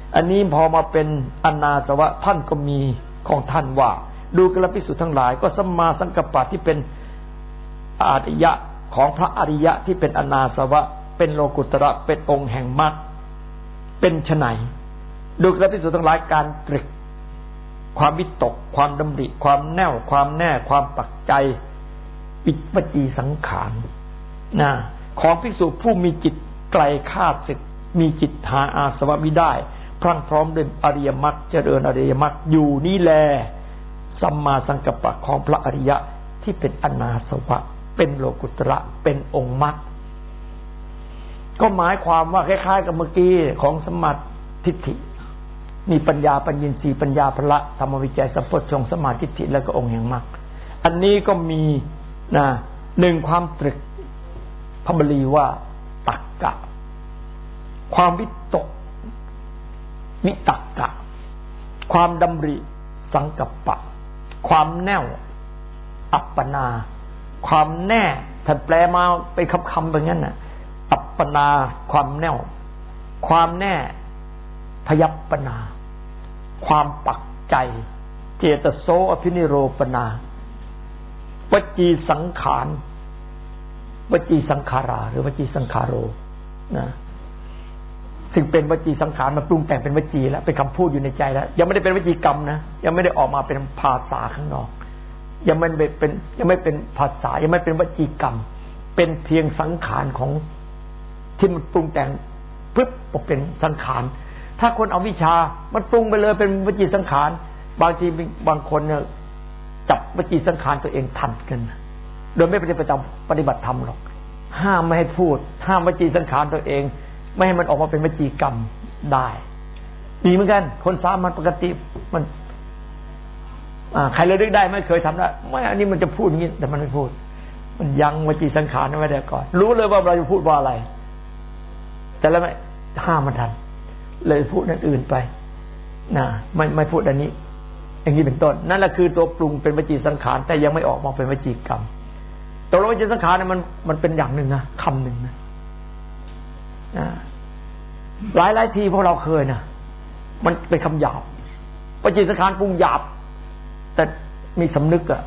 อันนี้พอมาเป็นอนาสวะท่านก็มีของท่านว่าดูกระภิกษุทั้งหลายก็สัมมาสังกัปปะที่เป็นอริยะของพระอริยะที่เป็นอนาสวะเป็นโลกุตระเป็นองค์แห่งมรรคเป็นไฉนดูกระภิกษุทั้งหลายการตรึกความวิตกความดำริความแน่วความแน่ความปักใจวจีสังขารนะของภิกษุผู้มีจิตไกลข้าศึกมีจิตหาอาสวะมิได้พรั่งพร้อมด้วยอริยมรรคเจริญอริยมรรคอยู่นี่แลสัมมาสังกัปปะของพระอริยะที่เป็นอนาสวะเป็นโลกุตระเป็นองค์มรรคก็หมายความว่าคล้ายๆกับเมื่อกี้ของสมมาทิฏฐิมีปัญญาปัญญีสีปัญญาพละธรรมวิจัยสัพพชงสมาธิฏฐิแล้วก็องค์แห่งมรรคอันนี้ก็มีนะหนึ่งความตรึกพระบาลีว่าตักกะความวิตกวิตักกะความดำริสังกัปปะความแน่วอัปปนาความแน่ถ้าแปลมาเป็นคำๆแบบนั้นน่ะอัปปนาความแน่วความแน่พยัปปนาความปักใจเจตโสอภินิโรปนาวจีสังขารวจีสังขาราหรือวจีสังขารโรนะซึ่งเป็นวจีสังขารมาปรุงแต่งเป็นวจีแล้วเป็นคำพูดอยู่ในใจแล้วยังไม่ได้เป็นวจีกรรมนะยังไม่ได้ออกมาเป็นภาษาข้างนอกยังไม่เป็นภาษายังไม่เป็นวจีกรรมเป็นเพียงสังขารของที่มันปรุงแต่งปึ๊บออกเป็นสังขารถ้าคนเอาวิชามันปรุงไปเลยเป็นวจีสังขารบางทีบางคนเนี่ยจับวจีสังขารตัวเองทันกันโดยไม่ได้ปฏิบัติธรรมหรอกห้ามไม่ให้พูดห้ามวจีสังขารตัวเองไม่ให้มันออกมาเป็นวจีกรรมได้ดีเหมือนกันคนสามัญปกติมันใครเลยนึกได้ไม่เคยทำได้ไม่อันนี้มันจะพูดอย่างนี้แต่มันไม่พูดมันยังวจีสังขารไว้ได้ก่อนรู้เลยว่าเราจะพูดว่าอะไรแต่แล้วไม่ห้ามมันทันเลยพูดนั่นอื่นไปนะไม่พูดอันนี้อย่างนี้เป็นต้นนั่นแหละคือตัวปรุงเป็นวจีสังขารแต่ยังไม่ออกมาเป็นวจีกรรมตัววจีสังขารเนี่ยมันเป็นอย่างหนึ่งนะคำหนึ่งนะหลายทีพวกเราเคยนะมันเป็นคำหยาบวจีสังขารปรุงหยาบแต่มีสำนึกอะ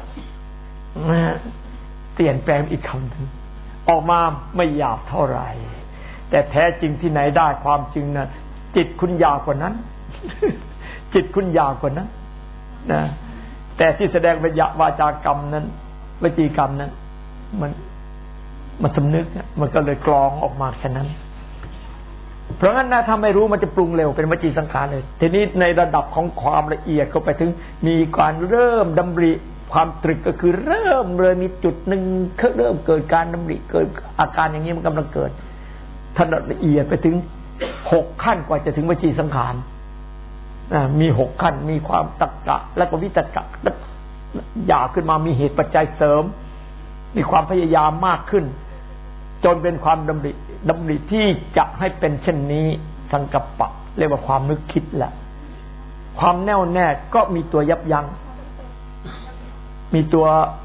เปลี่ยนแปลงอีกคำหนึ่งออกมาไม่หยาบเท่าไหร่แต่แท้จริงที่ไหนได้ความจริงนะจิตคุณหยาบกว่านั้นจิตคุณหยาบกว่านั้นนะแต่ที่แสดงเป็นวาจากรรมนั้นวจีกรรมนั้นมันสำนึกมันก็เลยกรองออกมาแค่นั้นเพราะงั้นนะถ้าไม่รู้มันจะปรุงเร็วเป็นวจีสังขารเลยทีนี้ในระดับของความละเอียดก็ไปถึงมีการเริ่มดำริความตรึกก็คือเริ่มเลยมีจุดหนึ่งเริ่มเกิดการดำริเกิดอาการอย่างนี้มันกำลังเกิดถ้าละเอียดไปถึง6ขั้นกว่าจะถึงวจีสังขารมี6ขั้นมีความตรรกะและก็วิตกะหยาบขึ้นมามีเหตุปัจจัยเสริมมีความพยายามมากขึ้นจนเป็นความดำริที่จะให้เป็นเช่นนี้สังกัปปะเรียกว่าความนึกคิดแหละความแน่วแน่ก็มีตัวยับยั้งมีตัว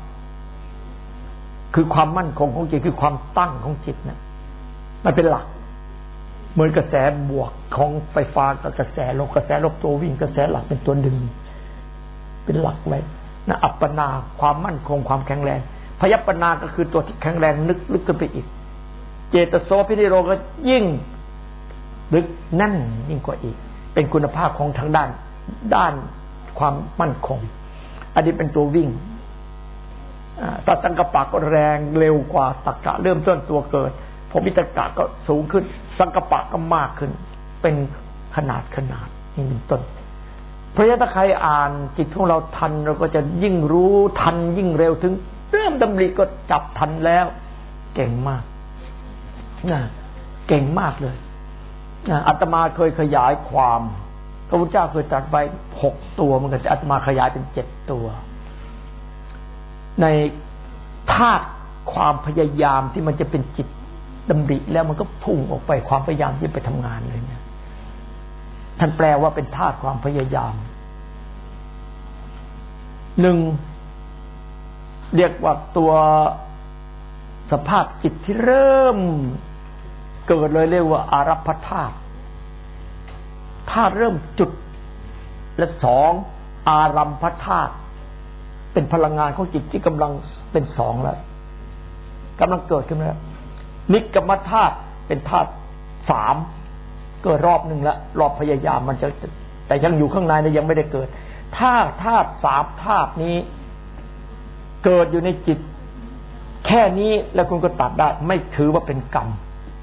คือความมั่นคงของจิตคือความตั้งของจิตนะมันเป็นหลักเหมือนกระแสบวกของไฟฟ้ากับกระแสลบตัววิ่งกระแสหลักเป็นตัวดึงเป็นหลักไว้นะอัปปนาความมั่นคงความแข็งแรงพยัปปนาก็คือตัวที่แข็งแรงลึกขึ้นไปอีกเจตโสภินิโรก็ยิ่งลึกแน่นยิ่งกว่าอีกเป็นคุณภาพของทางด้านความมั่นคงอันนี้เป็นตัววิ่งตัดสังกัปปะก็แรงเร็วกว่าตักกะเริ่มต้นตัวเกิดพอวิตกะก็สูงขึ้นสังกัปปะก็มากขึ้นเป็นขนาดนี่เป็นต้นเพราะฉะนั้นถ้าใครอ่านจิตของเราทันเราก็จะยิ่งรู้ทันยิ่งเร็วถึงเริ่มดำริก็จับทันแล้วเก่งมากนะเก่งมากเลยนะอาตมาเคยขยายความพระพุทธเจ้าเคยตรัสไว้6ตัวเหมือนกันแต่อาตมาขยายเป็น7ตัวในธาตุความพยายามที่มันจะเป็นจิตดำริแล้วมันก็พุ่งออกไปความพยายามที่ไปทำงานเลยเนี่ยท่านแปลว่าเป็นธาตุความพยายาม1เรียกว่าตัวสภาพจิตที่เริ่มเกิดเลยเรียกว่าอารัปพธาตุธาตุเริ่มจุดและสองอารัมภธาตุเป็นพลังงานของจิตที่กำลังเป็นสองแล้วกำลังเกิดขึ้นแล้วนิกรรมธาตุเป็นธาตุสามเกิดรอบหนึ่งแล้วรอบพยายามมันจะแต่ยังอยู่ข้างในนะยังไม่ได้เกิดถ้าธาตุสามธาตุนี้เกิดอยู่ในจิตแค่นี้แล้วคุณก็ตัดได้ไม่ถือว่าเป็นกรรม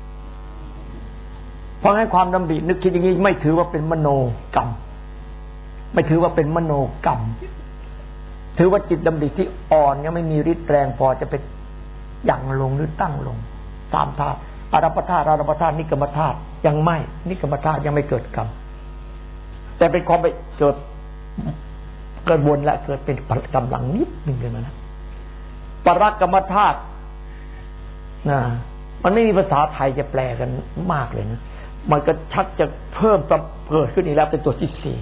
เพราะให้ความดำรินึกคิดอย่างนี้ไม่ถือว่าเป็นมโนกรรมไม่ถือว่าเป็นมโนกรรมถือว่าจิตดำริที่อ่อนยังไม่มีฤทธิ์แรงพอจะเป็นยั่งลงหรือตั้งลงสามธาตุอารัมภธาตุนิกรรมธาตุยังไม่นิกรรมธาตุยังไม่เกิดกรรมแต่เป็นความไปเกิดวนและเกิดเป็นกำลังนิดนึงเลยนะปรกรรมธาตุนะมันไม่มีภาษาไทยจะแปลกันมากเลยนะมันก็ชักจะเพิ่มเกิดขึ้นอีกแล้วเป็นตัวที่สี่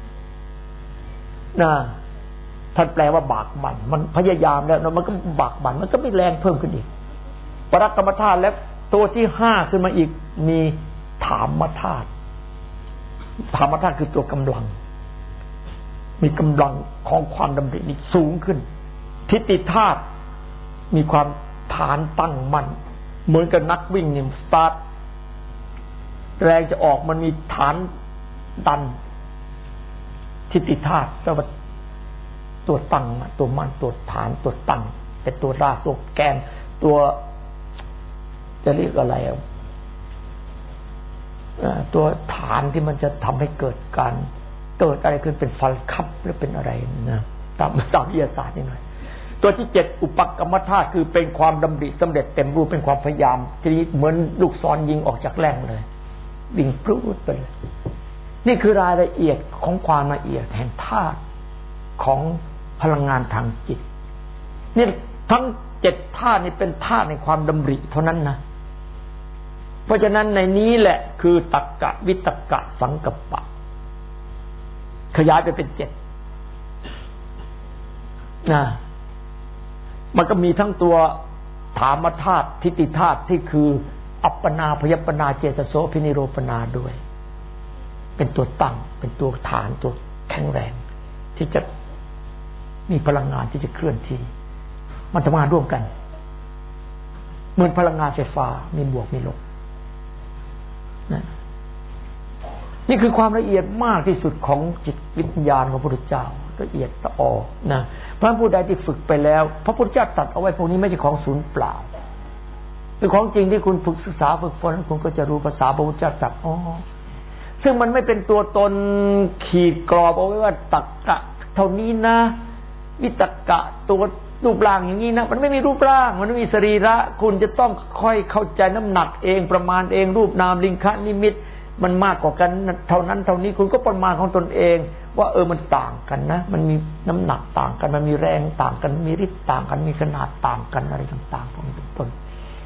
นะท่านแปลว่าบากบั่นมันพยายามแล้วมันก็บากบั่นมันก็ไม่แรงเพิ่มขึ้นอีกปรกรรมธาตุแล้วตัวที่ห้าขึ้นมาอีกมีธรรมธาตุคือตัวกำลังมีกำลังของความดำรินี่สูงขึ้นทิฏฐิธาตุมีความฐานตั้งมั่นเหมือนกับนักวิ่งเนี่ยสตาร์ทแรงจะออกมันมีฐานดันทิฏฐิธาตุแปลว่าตัวตั้งตัวมั่นตัวฐานตัวตั้งเป็นตัวรากตัวแกนตัวจะเรียกอะไรตัวฐานที่มันจะทำให้เกิดอะไรขึ้นเป็นฟันคับหรือเป็นอะไรนะตามวิทยาศาสตร์นี่หน่อยตัวที่เจ็ดอุปกรรมธาตุคือเป็นความดำริสำเร็จเต็มรูปเป็นความพยายามทีนี้เหมือนลูกศรยิงออกจากแหล่งเลยวิ่งพลุดไปเลยนี่คือรายละเอียดของความละเอียดแห่งธาตุของพลังงานทางจิตนี่ทั้งเจ็ดธาตุนี่เป็นธาตุในความดำริเท่านั้นนะเพราะฉะนั้นในนี้แหละคือตักกะวิตกะสังกัปปะขยายไปเป็นเจ็ดนะมันก็มีทั้งตัวธรรมธาตุทิฏฐิธาตุที่คืออัปปนาพยัปปนาเจตโสภินิโรปนาด้วยเป็นตัวตั้งเป็นตัวฐานตัวแข็งแรงที่จะมีพลังงานที่จะเคลื่อนที่มันทำงานร่วมกันเหมือนพลังงานไฟฟ้ามีบวกมีลบนี่คือความละเอียดมากที่สุดของจิตวิญญาณของพระพุทธเจ้าละเอียดละออนะเพราะผู้ใดที่ฝึกไปแล้วพระพุทธเจ้าตรัสเอาไว้พวกนี้ไม่ใช่ของศูนย์เปล่าคือของจริงที่คุณฝึกศึกษาฝึกฝนคุณก็จะรู้ภาษาพระพุทธเจ้าตรัสซึ่งมันไม่เป็นตัวตนขีดกรอบเอาไว้ว่าตักกะเท่านี้นะวิตกะตัวรูปร่างอย่างนี้นะมันไม่มีรูปร่างมันไม่มีสรีระคุณจะต้องค่อยเข้าใจน้ำหนักเองประมาณเองรูปนามลิงคะนิมิตมันมากกว่ากันเท่านั้นเท่านี้คุณก็ประมาณของตนเองว่ามันต่างกันนะมันมีน้ำหนักต่างกันมันมีแรงต่างกันมีฤทธิ์ต่างกันมีขนาดต่างกันอะไรต่างๆพวกนี้เป็นต้น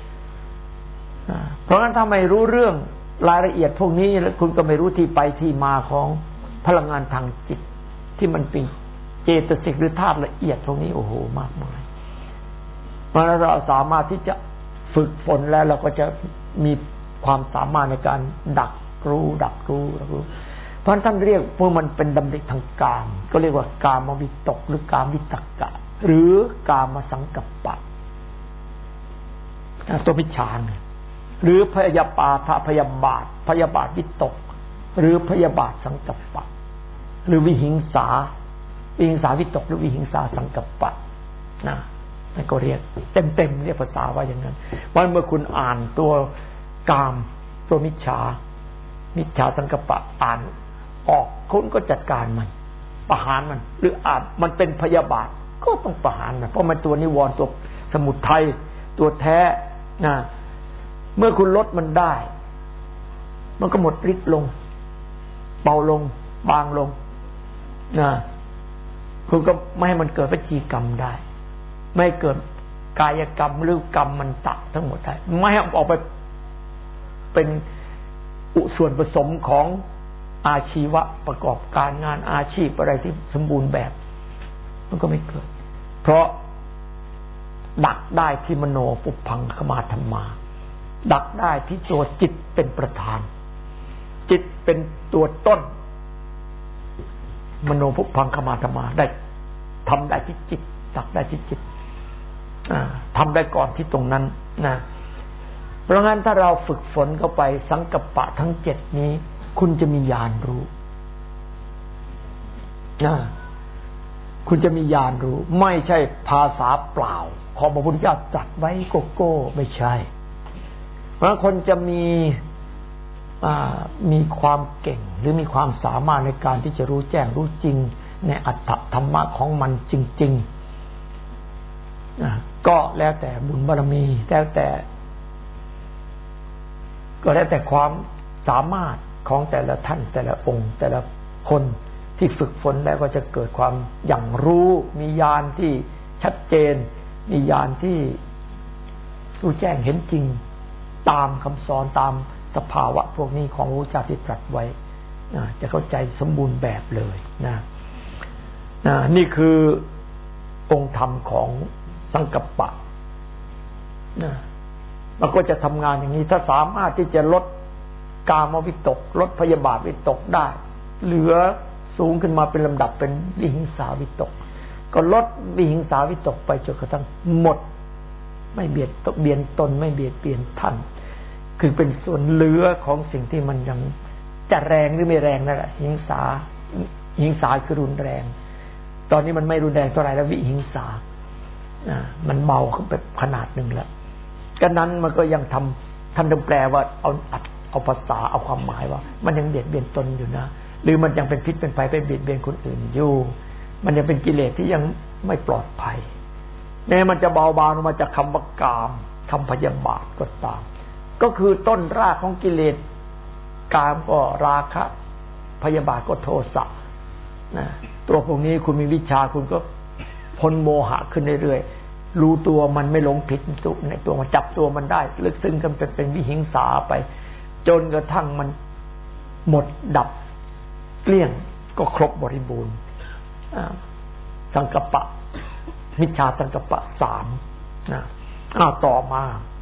เพราะงั้นถ้าไม่รู้เรื่องรายละเอียดพวกนี้แล้วคุณก็ไม่รู้ที่ไปที่มาของพลังงานทางจิตที่มันเป็นเจตสิกหรือธาตุละเอียดพวกนี้โอ้โหมากมายเพราะเราสามารถที่จะฝึกฝนแล้วเราก็จะมีความสามารถในการดักรู้เพราะท่านเรียกพวกมันเป็นดำริทางกามก็เรียกว่ากามวิตกหรือกามวิตกะหรือกามสังกัปปะตัวมิจฉาหรือพยาบาทพยาบาทวิตกหรือพยาบาทสังกัปปะหรือวิหิงสาวิตกหรือวิหิงสาสังกัปปะนะนั่นก็เรียกเต็มเรียกภาษาว่าอย่างนั้นวันเมื่อคุณอ่านตัวกามตัวมิจฉาสังกัปปะอ่านออกคุณก็จัดการมันประหารมันหรืออ่านมันเป็นพยาบาทก็ต้องประหารมันเพราะมันตัวนิวรณ์ตัวสมุทัยตัวแท้นะเมื่อคุณลดมันได้มันก็หมดฤทธิ์ลงเบาลงบางลงนะคุณก็ไม่ให้มันเกิดวจีกรรมได้ไม่เกิดกายกรรมหรือกรรมมันตะทั้งหมดได้ไม่ให้ออกไปเป็นส่วนผสมของอาชีวะประกอบการงานอาชีพอะไรที่สมบูรณ์แบบมันก็ไม่เกิดเพราะดักได้ที่มโนปุพังคมาธรรมาดักได้ที่ตัวจิตเป็นประธานจิตเป็นตัวต้นมโนภุพังคมาธรรมาได้ทำได้ที่จิตตักได้ที่จิตทำได้ก่อนที่ตรงนั้นนะเพราะงั้นถ้าเราฝึกฝนเข้าไปสังกัปปะทั้ง7นี้คุณจะมีญาณรู้คุณจะมีญาณรู้ไม่ใช่ภาษาเปล่าของพระพุทธเจ้าตรัสไว้โกโก้ไม่ใช่เพราะคนจะมีความเก่งหรือมีความสามารถในการที่จะรู้แจ้งรู้จริงในอัตถธรรมะของมันจริงๆก็แล้วแต่บุญบารมีแล้วแต่ความสามารถของแต่ละท่านแต่ละองค์แต่ละคนที่ฝึกฝนแล้วก็จะเกิดความอย่างรู้มีญาณที่ชัดเจนมีญาณที่รู้แจ้งเห็นจริงตามคำสอนตามสภาวะพวกนี้ของพระพุทธเจ้าที่ตรัสไว้จะเข้าใจสมบูรณ์แบบเลยนะนี่คือองค์ธรรมของสังกัปปะมันก็จะทำงานอย่างนี้ถ้าสามารถที่จะลดกามวิตกลดพยาบาทวิตกได้เหลือสูงขึ้นมาเป็นลำดับเป็นวิหิงสาวิตกก็ลดวิหิงสาวิตกไปจนกระทั่งหมดไม่เบียดตนไม่เบียดเบียนท่านคือเป็นส่วนเหลือของสิ่งที่มันยังจะแรงหรือไม่แรงนั่นแหละหิงสาคือรุนแรงตอนนี้มันไม่รุนแรงเท่าไหร่แล้ววิหิงสามันเบาขึ้นไปขนาดหนึ่งแล้วก็นั้นมันก็ยังท่านแปลว่าเอาภาษาเอาความหมายว่ามันยังเบียดเบียนตนอยู่นะหรือมันยังเป็นพิษเป็นภัยไปเบียดเบียนคนอื่นอยู่มันยังเป็นกิเลสที่ยังไม่ปลอดภัยแม้มันจะเบาบางลงมาจากคำว่ากามคำพยาบาทก็ตามก็คือต้นรากของกิเลสกามก็ราคะพยาบาทก็โทสะนะตัวพวกนี้คุณมีวิชาคุณก็พ้นโมหะขึ้นเรื่อยๆรู้ตัวมันไม่หลงผิดในตัวมันจับตัวมันได้ลึกซึ้งกันเป็นวิหิงสาไปจนกระทั่งมันหมดดับเกลี้ยงก็ครบบริบูรณ์สังกัปปะมิจฉาสังกัปปะ3นะต่อมา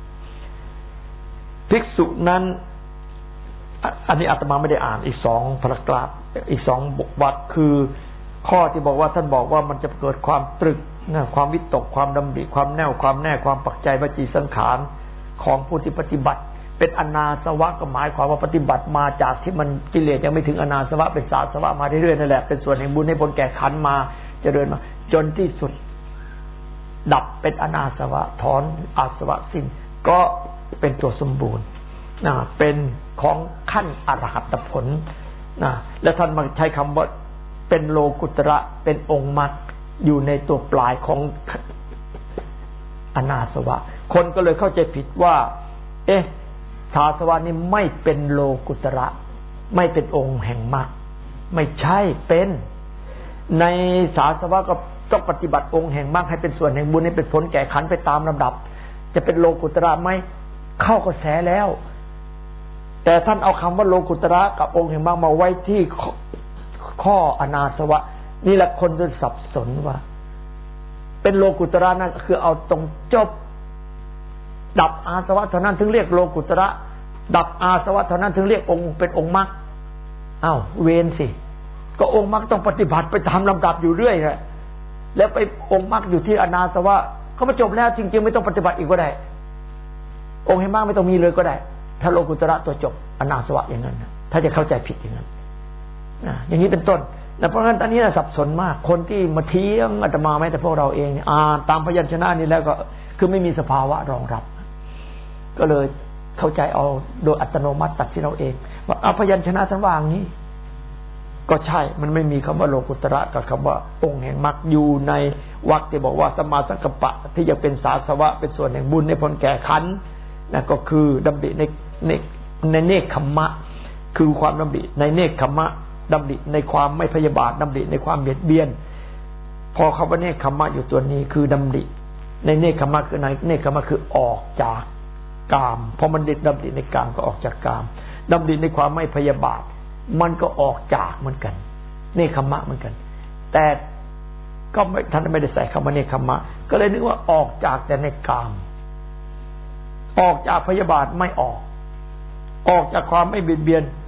ภิกษุนั้นอันนี้อาตมาไม่ได้อ่านอีก2พารากราฟอีก2บทวักคือข้อที่บอกว่าท่านบอกว่ามันจะเกิดความตรึกความวิตกความดำริความแน่วความแน่ความปักใจวจีสังขารของผู้ที่ปฏิบัติเป็นอนาสวะก็หมายความว่าปฏิบัติมาจากที่มันกิเลสยังไม่ถึงอนาสวะเป็นสาสวะมาเรื่อยๆนั่นแหละเป็นส่วนแห่งบุญให้ผลแก่ขันมาเจริญมาจนที่สุดดับเป็นอนาสวะถอนอาสวะสิ้นก็เป็นตัวสมบูรณ์เป็นของขั้นอรหัตผลและท่านมาใช้คำว่าเป็นโลกุตระเป็นองค์มรรคอยู่ในตัวปลายของอนาสวะคนก็เลยเข้าใจผิดว่าสาสวะนี่ไม่เป็นโลกุตระไม่เป็นองค์แห่งมรรคไม่ใช่เป็นในสาสวะก็ต้องปฏิบัติองค์แห่งมรรคให้เป็นส่วนแห่งบุญให้เป็นผลแก่ขันไปตามลำดับจะเป็นโลกุตระไหมเข้ากระแสแล้วแต่ท่านเอาคำว่าโลกุตระกับองค์แห่งมรรคมาไว้ที่ข้ออนาสวะนี่แหละคนจะสับสนว่าเป็นโลกุตระนั่นคือเอาตรงจบดับอาสวะเท่านั้นถึงเรียกโลกุตระดับอาสวะเท่านั้นถึงเรียกองค์เป็นองค์มรรคเวรสิก็องค์มรรคต้องปฏิบัติไปตามลำดับอยู่เรื่อยแหละแล้วไปองค์มรรคอยู่ที่อนาสวะเขามาจบแล้วจริงๆไม่ต้องปฏิบัติอีกก็ได้องค์แห่งมรรคไม่ต้องมีเลยก็ได้ถ้าโลกุตระตัวจบอนาสวะอย่างนั้นถ้าจะเข้าใจผิดอย่างนั้นอย่างนี้เป็นต้นเพราะฉะนั้นตอนนี้สับสนมากคนที่มาเถียงอาตมาไม่แต่พวกเราเองตามพยัญชนะนี้แล้วก็คือไม่มีสภาวะรองรับก็เลยเข้าใจเอาโดยอัตโนมัติตัดที่เราเองว่าพยัญชนะท่านว่าอย่างนี้ก็ใช่มันไม่มีคำว่าโลกุตระกับคำว่าองค์แห่งมรรคอยู่ในวรรคที่บอกว่าสัมมาสังกัปปะที่จะเป็นสาสวะเป็นส่วนแห่งบุญในผลแก่ขันธ์นั่นก็คือดำริในเนกขัมมะคือความดำริในเนกขัมมะดำริในความไม่พยาบาทดำริในความเบียดเบียนพอคำว่าเนกขัมมะอยู่ตัวนี้คือดำริในเนกขัมมะคือในเนกขัมมะคือออกจากกามพอมันดำริในกามก็ออกจากกามดำริในความไม่พยาบาทมันก็ออกจากเหมือนกันเนกขัมมะเหมือนกันแต่ก็ท่านไม่ได้ใส่คำว่าเนกขัมมะก็เลยนึกว่าออกจากแต่ในกามออกจากพยาบาทไม่ออกจากความไม่เบียดเบียน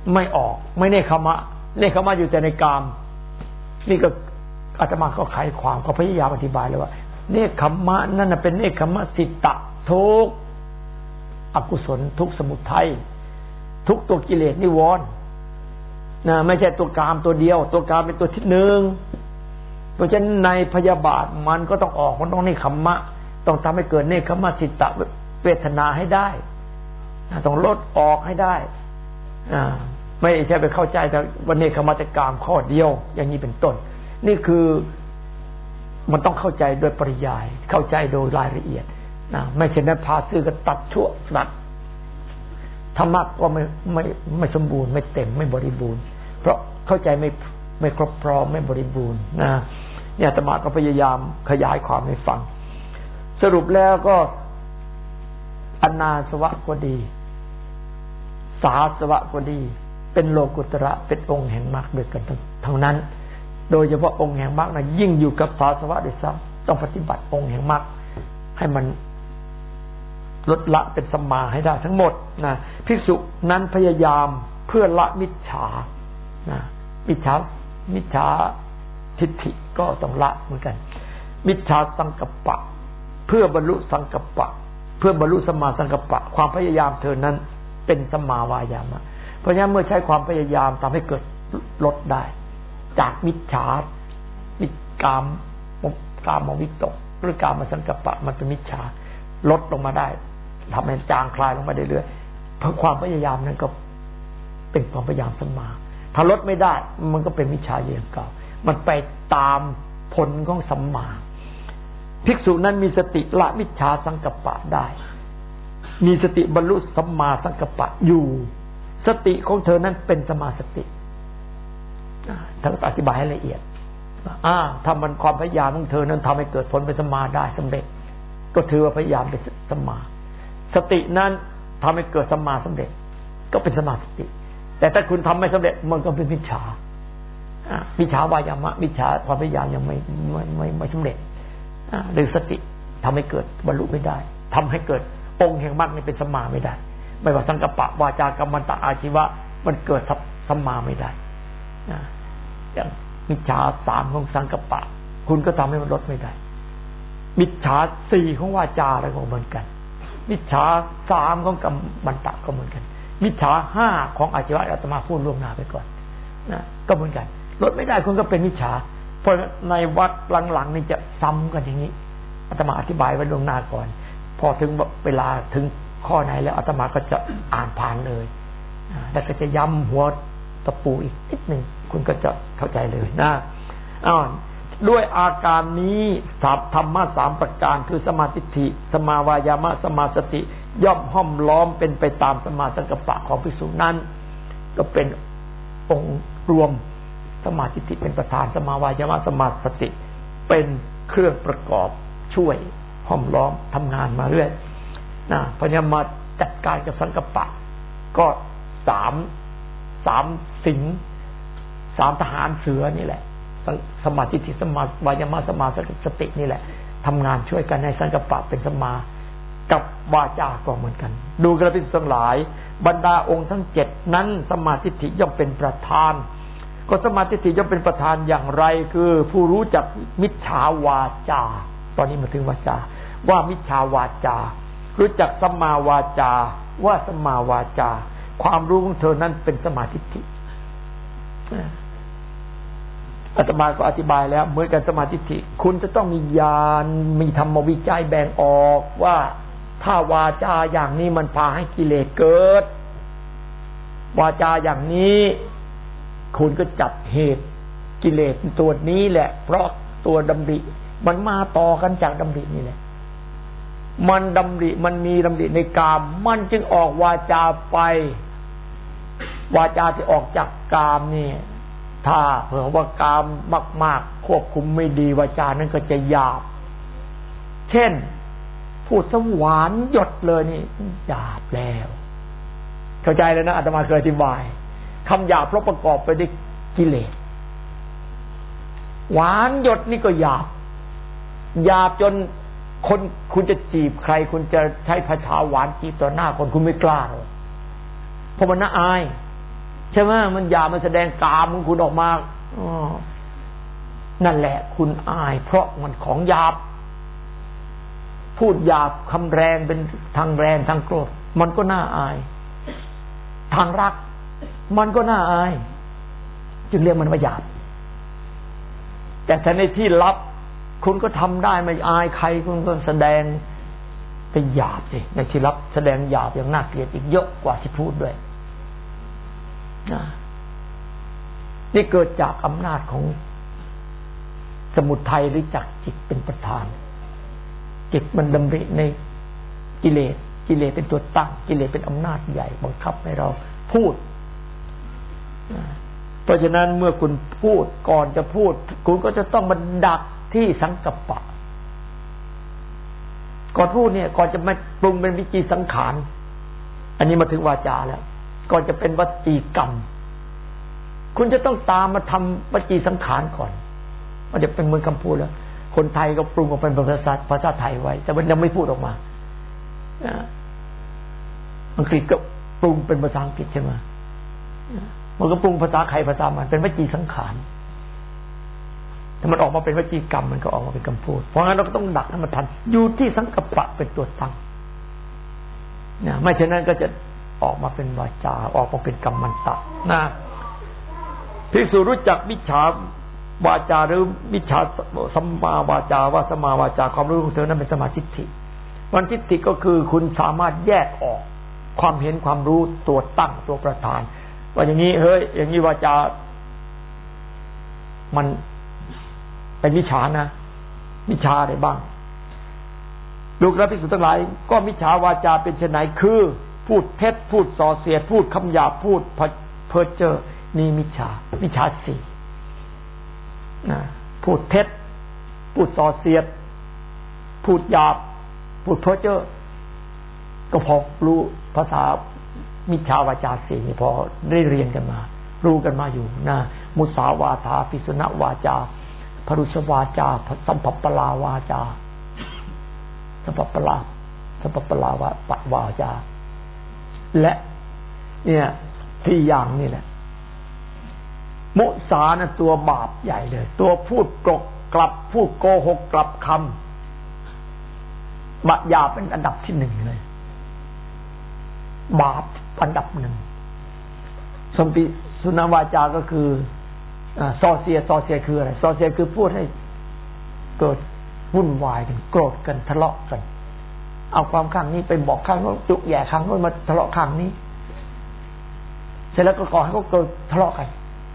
ไม่ออกไม่เนคขมะเนคขมะอยู่แต่ในกามนี่ก็อาตมาก็ไขความก็พยายามอธิบายเลยว่าเนคขมะนั่นเป็นเนคขมะสิตะทุกอกุศลทุกสมุทัยทุกตัวกิเลสนิวรณ์นะไม่ใช่ตัวกามตัวเดียวตัวกามเป็นตัวที่หนึ่งเพราะฉะนั้นในพยาบาทมันก็ต้องออกมันต้องเนคขมะต้องทำให้เกิดเนคขมะสิตะเวทนาให้ได้ต้องลดออกให้ได้ไม่ใช่ไปเข้าใจแต่วันเนคขมะแต่กามข้อเดียวอย่างนี้เป็นต้นนี่คือมันต้องเข้าใจโดยปริยายเข้าใจโดยรายละเอียดนะไม่เช่นนั้นพาซื้อก็ตัดชั่วตัดธรรมะก็ไม่สมบูรณ์ไม่เต็มไม่บริบูรณ์เพราะเข้าใจไม่ครบพร้อมไม่บริบูรณ์นะเนี่ยอาตมาก็พยายามขยายความให้ฟังสรุปแล้วก็อนาสวะก็ดีสาสวะก็ดีเป็นโลกุตระเป็นองค์แห่งมรรคด้วยกันทั้งนั้นโดยเฉพาะองค์แห่งมรรคนะยิ่งอยู่กับสาสวะด้วยซ้ำต้องปฏิบัติองค์แห่งมรรคให้มันลดละเป็นสัมมาให้ได้ทั้งหมดนะภิกษุนั้นพยายามเพื่อละมิจฉานะมิจฉาทิฏฐิก็ต้องละเหมือนกันมิจฉาสังกัปปะเพื่อบรรลุสังกัปปะเพื่อบรรลุสัมมาสังกัปปะความพยายามเธอนั้นเป็นสัมมาวายามะเพราะฉะนั้นเมื่อใช้ความพยายามทำให้เกิดลดได้จากมิจฉามิกามวิตกหรือกามสังกัปปะมันเป็นมิจฉาลดลงมาได้ทำให้จางคลายลงมาเรื่อยๆเพราะความพยายามนั้นก็เป็นความพยายามสัมมาถ้าลดไม่ได้มันก็เป็นมิจฉาอย่างเก่ามันไปตามผลของสัมมาภิกษุนั้นมีสติละมิจฉาสังกัปปะได้มีสติบรรลุสัมมาสังกัปปะอยู่สติของเธอนั้นเป็นสมาสติท่านอธิบายให้ละเอียดถ้ามันความพยายามของเธอนั้นทำให้เกิดผลเป็นสัมมาได้สำเร็จก็ถือว่าพยายามเป็นสัมมาสตินั้นทำให้เกิดสัมมาสำเร็จก็เป็นสมาสติแต่ถ้าคุณทำไม่สำเร็จมันก็เป็นมิจฉามิจฉาวายามะมิจฉาความพยายามยังไม่สำเร็จหรือสติทำให้เกิดบรรลุไม่ได้ทำให้เกิดองค์แห่งมรรคนี่เป็นสัมมาไม่ได้ไม่ว่าสังกัปปะวาจากัมมันตะอาชีวะมันเกิดสัมมาไม่ได้อย่างมิจฉา3ของสังกัปปะคุณก็ทำให้มันลดไม่ได้มิจฉา4ของวาจาอะไรก็เหมือนกันมิจฉา3ของกัมมันตะก็เหมือนกันมิจฉา5ของอาชีวะอาตมาพูดล่วงหน้าไปก่อนนะก็เหมือนกันลดไม่ได้คุณก็เป็นมิจฉาเพราะในวัดหลังๆนี่จะซ้ำกันอย่างนี้อาตมาอธิบายไว้ล่วงหน้าก่อนพอถึงเวลาถึงข้อไหนแล้วอาตมาก็จะอ่านผ่านเลยแล้วก็จะย้ำหัวตะปูอีกนิดหนึ่งคุณก็จะเข้าใจเลยนะด้วยอาการนี้ธรรมะ3ประการคือสมาธิิสมาวายามะสมาสติย่อมห้อมล้อมเป็นไปตามสมาสังกัปปะของภิกษุนั้นก็เป็นองค์รวมสมาธิิเป็นประธานสมาวายามะสมาสติเป็นเครื่องประกอบช่วยห้อมล้อมทำงานมาเรื่อยพยายามมาจัดการกับสังกัปปะก็สามสิง3ทหารเสือนี่แหละสมาธิิสมาวายามะสมาสตินี่แหละทำงานช่วยกันในสังกัปปะเป็นสมากับวาจาก็เหมือนกันดูกระพิษทั้งหลายบรรดาองค์ทั้ง7นั้นสมาธิิย่อมเป็นประธานก็สมาธิิย่อมเป็นประธานอย่างไรคือผู้รู้จักมิจฉาวาจาตอนนี้มาถึงวาจาว่ามิจฉาวาจารู้จักสัมมาวาจาว่าสัมมาวาจาความรู้ของเธอนั้นเป็นสมาธิิอาตมาก็อธิบายแล้วเหมือนกันสมาธิิคุณจะต้องมีญาณมีธรรมวิจัยแบ่งออกว่าถ้าวาจาอย่างนี้มันพาให้กิเลสเกิดวาจาอย่างนี้คุณก็จับเหตุกิเลสตัวนี้แหละเพราะตัวดำริมันมาต่อกันจากดำรินี่แหละมันดำริมันมีดำริในกามมันจึงออกวาจาไปวาจาที่ออกจากกามนี่ถ้าเผื่อว่ากามมากๆควบคุมไม่ดีวาจานั้นก็จะหยาบเช่นพูดสวรรค์หยดเลยนี่หยาบแล้วเข้าใจแล้วนะอาตมาเคยอธิบายคำหยาบเพราะประกอบไปด้วยกิเลสหวานหยดนี่ก็หยาบจนคนคุณจะจีบใครคุณจะใช้ภาษาหวานจีบต่อหน้าคนคุณไม่กล้าหรอกเพราะมันน่าอายใช่ไหมมันหยาบมันแสดงกามของคุณออกมานั่นแหละคุณอายเพราะมันของหยาบพูดหยาบคำแรงเป็นทางแรงทางโกรธมันก็น่าอายทางรักมันก็น่าอายจึงเรียกมันว่าหยาบแต่ถ้าในที่ลับคุณก็ทำได้ไม่อายใครคุณก็แสดงเป็นหยาบสิในที่ลับแสดงหยาบอย่างน่าเกลียดอีกเยอะกว่าที่พูดด้วยนี่เกิดจากอำนาจของสมุทัยหรือจากจิตเป็นประธานจิตมันดำริในกิเลสเป็นตัวตั้งกิเลสเป็นอำนาจใหญ่บังคับให้เราพูดเพราะฉะนั้นเมื่อคุณพูดก่อนจะพูดคุณก็จะต้องมาดักที่สังกัปปะก่อนพูดเนี่ยก่อนจะมาปรุงเป็นวิจีสังขารอันนี้มาถึงวาจาแล้วก่อนจะเป็นวจีกรรมคุณจะต้องตามมาทำวจีสังขารก่อนมันจะเป็นเหมือนคำพูดแล้วคนไทยก็ปรุงออกเป็นภาษาไทยไว้แต่มันยังไม่พูดออกมาอังกฤษก็ปรุงเป็นภาษาอังกฤษใช่ไหมมันก็ปรุงภาษาใครภาษามันเป็นวจีสังขารถ้ามันออกมาเป็นวจีกรรมมันก็ออกมาเป็นคำพูดเพราะงั้นเราก็ต้องดักให้มันทันอยู่ที่สังกัปปะเป็นตัวตั้งไม่เช่นนั้นก็จะออกมาเป็นวาจาออกมาเป็นกรรมันตะนะภิกษุรู้จักมิจฉาวาจาหรือมิจฉาสัมมาวาจาว่าสัมมาวาจาความรู้ของเธอนั้นเป็นสมาธิทิฏฐิวันทิฏฐิก็คือคุณสามารถแยกออกความเห็นความรู้ตัวตั้งตัวประธานว่าอย่างนี้เฮ้ยอย่างนี้วาจามันเป็นมิจฉานะมิจฉาอะไรบ้างลูกและภิกษุทั้งหลายก็มิจฉาวาจาเป็นเช่นไหนคือพูดเท็จพูดส่อเสียดพูดคำหยาบพูดเพ้อเจ้อนี่มิจฉาสี่พูดเท็จพูดส่อเสียดพูดหยาบพูดเพ้อเจ้อก็พอรู้ภาษามิจฉาวาจาสี่นี่พอได้เรียนกันมารู้กันมาอยู่นะมุสาวาทาปิสุณวาจาพรุสวาจาสัมภปลาวาจาสัมภปลาวาจาและเนี่ยที่อย่างนี่แหละมุสานะตัวบาปใหญ่เลยตัวพูดกลับพูดโกหกกลับคำบาปหยาบเป็นอันดับที่หนึ่งเลยบาปอันดับหนึ่งสัมปิสุณวาจาก็คือส่อเสียดคืออะไรส่อเสียดคือพูดให้เกิดวุ่นวายกันโกรธกันทะเลาะกันเอาความข้างนี้ไปบอกข้างโน้นจุแย่ข้างโน้นมาทะเลาะข้างนี้เสร็จแล้วก็ก่อให้เขาเกิดทะเลาะกัน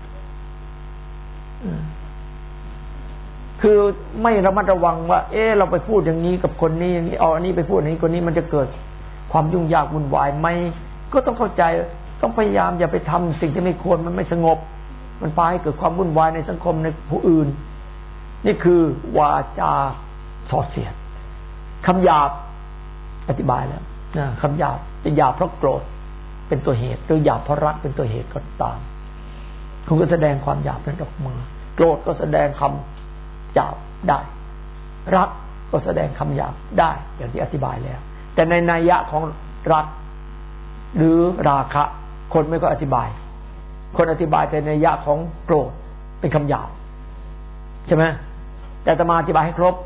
คือไม่ระมัดระวังว่าเราไปพูดอย่างนี้กับคนนี้อย่างนี้เอาอันนี้ไปพูดอย่างนี้คนนี้มันจะเกิดความยุ่งยากวุ่นวายไหมก็ต้องเข้าใจต้องพยายามอย่าไปทำสิ่งที่ไม่ควรมันไม่สงบมันพาให้เกิดความวุ่นวายในสังคมในผู้อื่นนี่คือวาจาส่อเสียดคำหยาบอธิบายแล้วนะคำหยาบจะหยาบเพราะโกรธเป็นตัวเหตุหรือหยาบเพราะรักเป็นตัวเหตุก็ตามคุณก็แสดงความหยาบนั้นออกมาโกรธก็แสดงคำหยาบได้รักก็แสดงคำหยาบได้อย่างที่อธิบายแล้วแต่ในนัยยะของรักหรือราคะคนไม่ก็อธิบายคนอธิบายแต่นัยยะของโกรธเป็นคำหยาบใช่ไหมแต่อาตมาอธิบายให้ครบ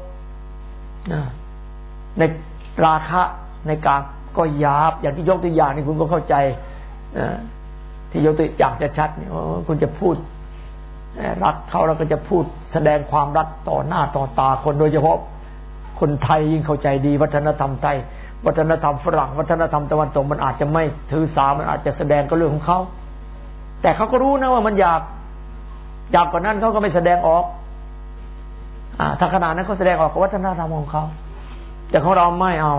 ในราคะในการก็หยาบอย่างที่ยกตัวอย่างนี่คุณก็เข้าใจที่ยกตัวอย่างจะชัดนี่คุณจะพูดรักเขาแล้วก็จะพูดแสดงความรักต่อหน้าต่อตาคนโดยเฉพาะคนไทยยิ่งเข้าใจดีวัฒนธรรมไทยวัฒนธรรมฝรั่งวัฒนธรรมตะวันตกมันอาจจะไม่ถือสามันอาจจะแสดงก็เรื่องของเขาแต่เขาก็รู้นะว่ามันหยาบกว่านั้นเขาก็ไม่แสดงออกถ้าขนาดนั้นเขาแสดงออกกับวัฒนธรรมของเขาแต่ของเราไม่เอา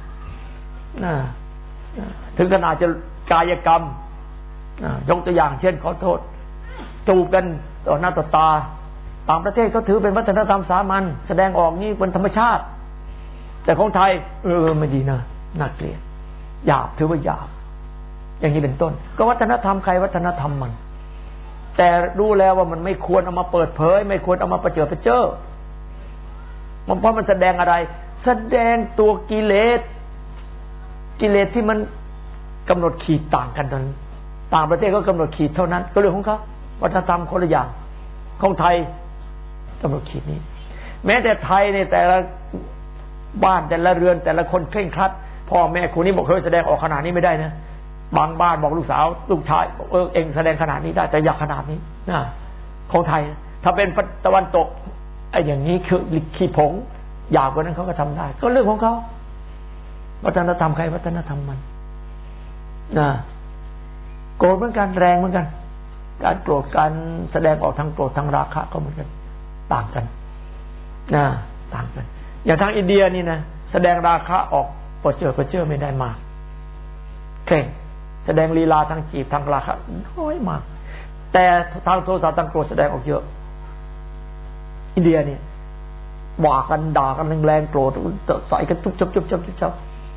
ถึงขนาดจะกายกรรมยกตัวอย่างเช่นขอโทษจูบกันต่อหน้าต่อตาต่างประเทศเขาถือเป็นวัฒนธรรมสามัญแสดงออกนี่เป็นธรรมชาติแต่ของไทยไม่ดีนะน่าเกลียดหยาบถือว่าหยาบอย่างนี้เป็นต้นก็วัฒนธรรมใครวัฒนธรรมมันแต่รู้แล้วว่ามันไม่ควรเอามาเปิดเผยไม่ควรเอามาประเจิดประเจ้อมันเพราะมันแสดงอะไรแสดงตัวกิเลสที่มันกำหนดขีดต่างกันนั้นต่างประเทศก็กำหนดขีดเท่านั้นก็เรื่องของเขาวัฒนธรรมคนละอย่างของไทยกำหนดขีดนี้แม้แต่ไทยในแต่ละบ้านแต่ละเรือนแต่ละคนเคร่งครัดพ่อแม่คนนี้บอกเคยแสดงออกขนาดนี้ไม่ได้นะบางบ้านบอกลูกสาวลูกชายเองแสดงขนาดนี้ได้แต่อยากขนาดนี้นะของไทยถ้าเป็นตะวันตกไอ้อย่างนี้คือขี้ผงยาวกว่านั้นเขาก็ทำได้ก็เรื่องของเขาวัฒนธรรมใครวัฒนธรรมมันนะโกรธเหมือนกันแรงเหมือนกันการโกรธการแสดงออกทางโกรธทางราคะก็เหมือนกันต่างกันนะต่างกันอย่างทางอินเดียนี่นะแสดงราคะออกประเจิดไม่ได้มากเก่งแสดงลีลาทางจีบทางราคะน้อยมากแต่ทางโทสะทางโกรธแสดงออกเยอะอินเดียเนี่ยว่ากันด่ากันแรงๆโกรธใส่กันจุบ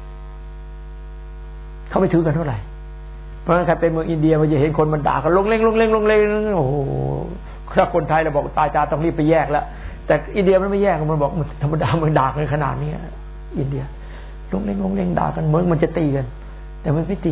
เขาไม่ถือกันเท่าไหร่เพราะฉะนั้นใครเป็นเมืองอินเดียมันจะเห็นคนมันด่ากันลงเล่งโอ้โหถ้าคนไทยเราบอกตายต้องรีบไปแยกแล้วแต่อินเดียมันไม่แยกมันบอกธรรมดามันด่ากันขนาดนี้อินเดียลงเล่งด่ากันเหมือนมันจะตีกันแต่มันไม่ตี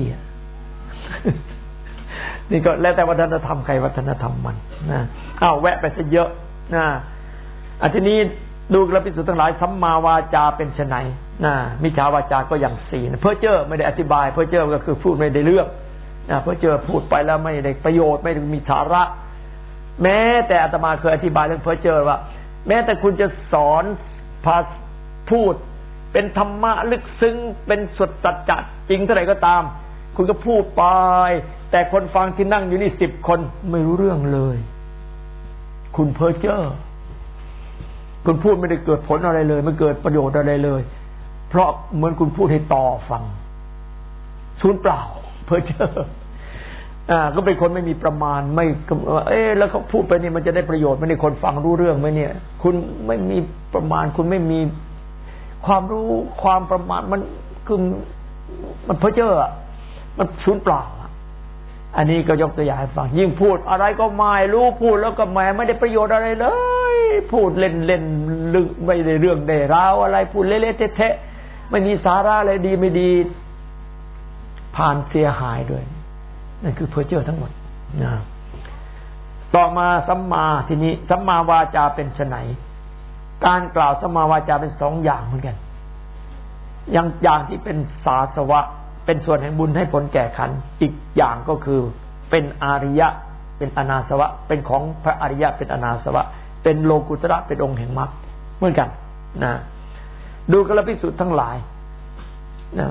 นี่ก็แล้วแต่วัฒนธรรมใครวัฒนธรรมมันนะแวะไปซะเยอะนะทีนี้ดูกระภิกษุทั้งหลายสัมมาวาจาเป็นไฉนมิจฉาวาจาก็อย่างสี่เพ้อเจ้อไม่ได้อธิบายเพ้อเจ้อก็คือพูดไม่ได้เรื่องเพ้อเจ้อพูดไปแล้วไม่ได้ประโยชน์ไม่ได้มีสาระแม้แต่อาตมาเคยอธิบายเรื่องเพ้อเจ้อว่าแม้แต่คุณจะสอนภาษาพูดเป็นธรรมะลึกซึ้งเป็นสุดสัจจะจริงเท่าไหร่ก็ตามคุณก็พูดไปแต่คนฟังที่นั่งอยู่นี่10 คนไม่รู้เรื่องเลยคุณเพ้อเจ้อคุณพูดไม่ได้เกิดผลอะไรเลยไม่เกิดประโยชน์อะไรเลยเพราะเหมือนคุณพูดให้ต่อฟังสูญเปล่าเพ้อเจ้อก็เป็นคนไม่มีประมาณไม่แล้วเขาพูดไปนี่มันจะได้ประโยชน์ไหมเนี่ยคนฟังรู้เรื่องไหมเนี่ยคุณไม่มีประมาณคุณไม่มีความรู้ความประมาณมันคือมันเพ้อเจ้อมันสูญเปล่าอันนี้ก็ยกตัวอย่างให้ฟังยิ่งพูดอะไรก็ไม่รู้พูดแล้วก็ไม่ได้ประโยชน์อะไรเลยพูดเล่นลึกไม่ได้เรื่องได้ราวอะไรพูดเละๆเทะๆไม่มีสาระอะไรดีไม่ดีผ่านเสียหายด้วยนั่นคือเพ้อเจ้อทั้งหมดนะต่อมาสัมมาทีนี้สัมมาวาจาเป็นไฉนการกล่าวสัมมาวาจาเป็น2 อย่างเหมือนกันอย่างที่เป็นสาสวะเป็นส่วนแห่งบุญให้ผลแก่ขันธ์อีกอย่างก็คือเป็นอาริยะเป็นอนาสวะเป็นของพระอริยะเป็นอนาสวะเป็นโลกุตระเป็นองค์แห่งมรรคเหมือนกันนะดูกระภิกษุทั้งหลายนะ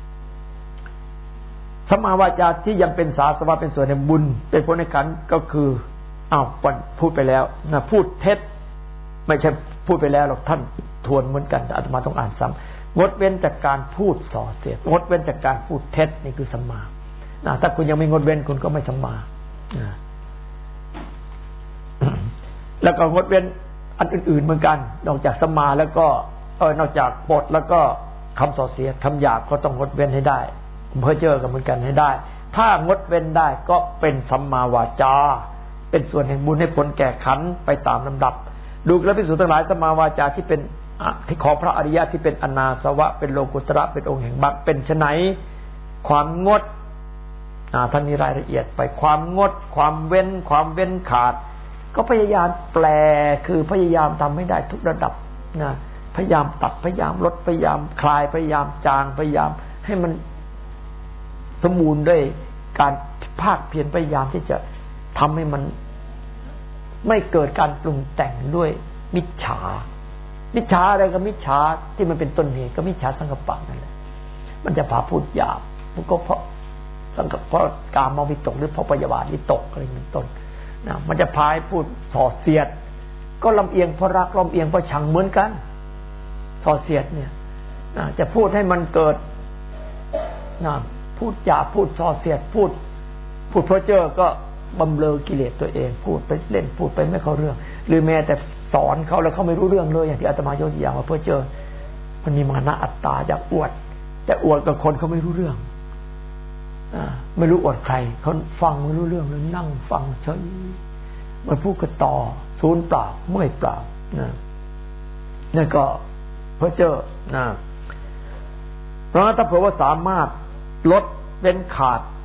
สัมมาวาจาที่ยังเป็นสาสวะเป็นส่วนแห่งบุญเป็นผลแห่งขันธ์ก็คือพูดไปแล้วนะพูดเท็จไม่ใช่พูดไปแล้วหรอกท่านทวนเหมือนกันอาตมาต้องอ่านซ้ำงดเว้นจากการพูดส่อเสียดงดเว้นจากการพูดเท็จนี่คือสัมมาถ้าคุณยังไม่งดเว้นคุณก็ไม่สัมมาแล้วก็งดเว้นอันอื่นๆเหมือนกันนอกจากสัมมาแล้วก็นอกจากบทแล้วก็คำส่อเสียดคำหยาบก็ต้องงดเว้นให้ได้เพ้อเจ้อกันเหมือนกันให้ได้ถ้างดเว้นได้ก็เป็นสัมมาวาจาเป็นส่วนแห่งบุญให้ผลแก่ขันธ์ไปตามลำดับดูกระภิกษุทั้งหลายสัมมาวาจาที่เป็นที่ของพระอริยะที่เป็นอนาสวะเป็นโลกุตระเป็นองค์แห่งมรรคเป็นไฉนความงดท่านมีรายละเอียดไปความงดความเว้นขาดก็พยายามแปลคือพยายามทำให้ได้ทุกระดับนะพยายามตัดพยายามลดพยายามคลายพยายามจางพยายามให้มันสมบูรณ์ด้วยการภาคเพียรพยายามที่จะทำให้มันไม่เกิดการปรุงแต่งด้วยมิจฉาอะไรก็มิจฉาที่มันเป็นต้นเหตุก็มิจฉาสังกัปปะนั่นแหละมันจะพาพูดหยาบมันก็เพราะสังกัปเพราะกามวิตกหรือเพราะพยาบาทวิตกอะไรเป็นต้นนะมันจะพาให้พูดส่อเสียดก็ลำเอียงเพราะรักลำเอียงเพราะชังเหมือนกันส่อเสียดเนี่ยจะพูดให้มันเกิดพูดหยาบพูดส่อเสียดพูดเพ้อเจ้อก็บำเรอกิเลสตัวเองพูดไปเล่นพูดไปไม่เข้าเรื่องหรือแม้แต่สอนเขาแล้วเขาไม่รู้เรื่องเลยอย่างที่อาตมายกตัวอย่างว่าเพ้อเจ้อมันมีมานะอัตตาอยากอวดแต่อวดกับคนเขาไม่รู้เรื่องไม่รู้อวดใครเขาฟังไม่รู้เรื่องเลยนั่งฟังเฉยมันพูดกันต่อสูญเปล่าเมื่อยเปล่านั่นก็เพ้อเจ้อเพราะถ้าเผื่อว่าสามารถลดเว้นขาด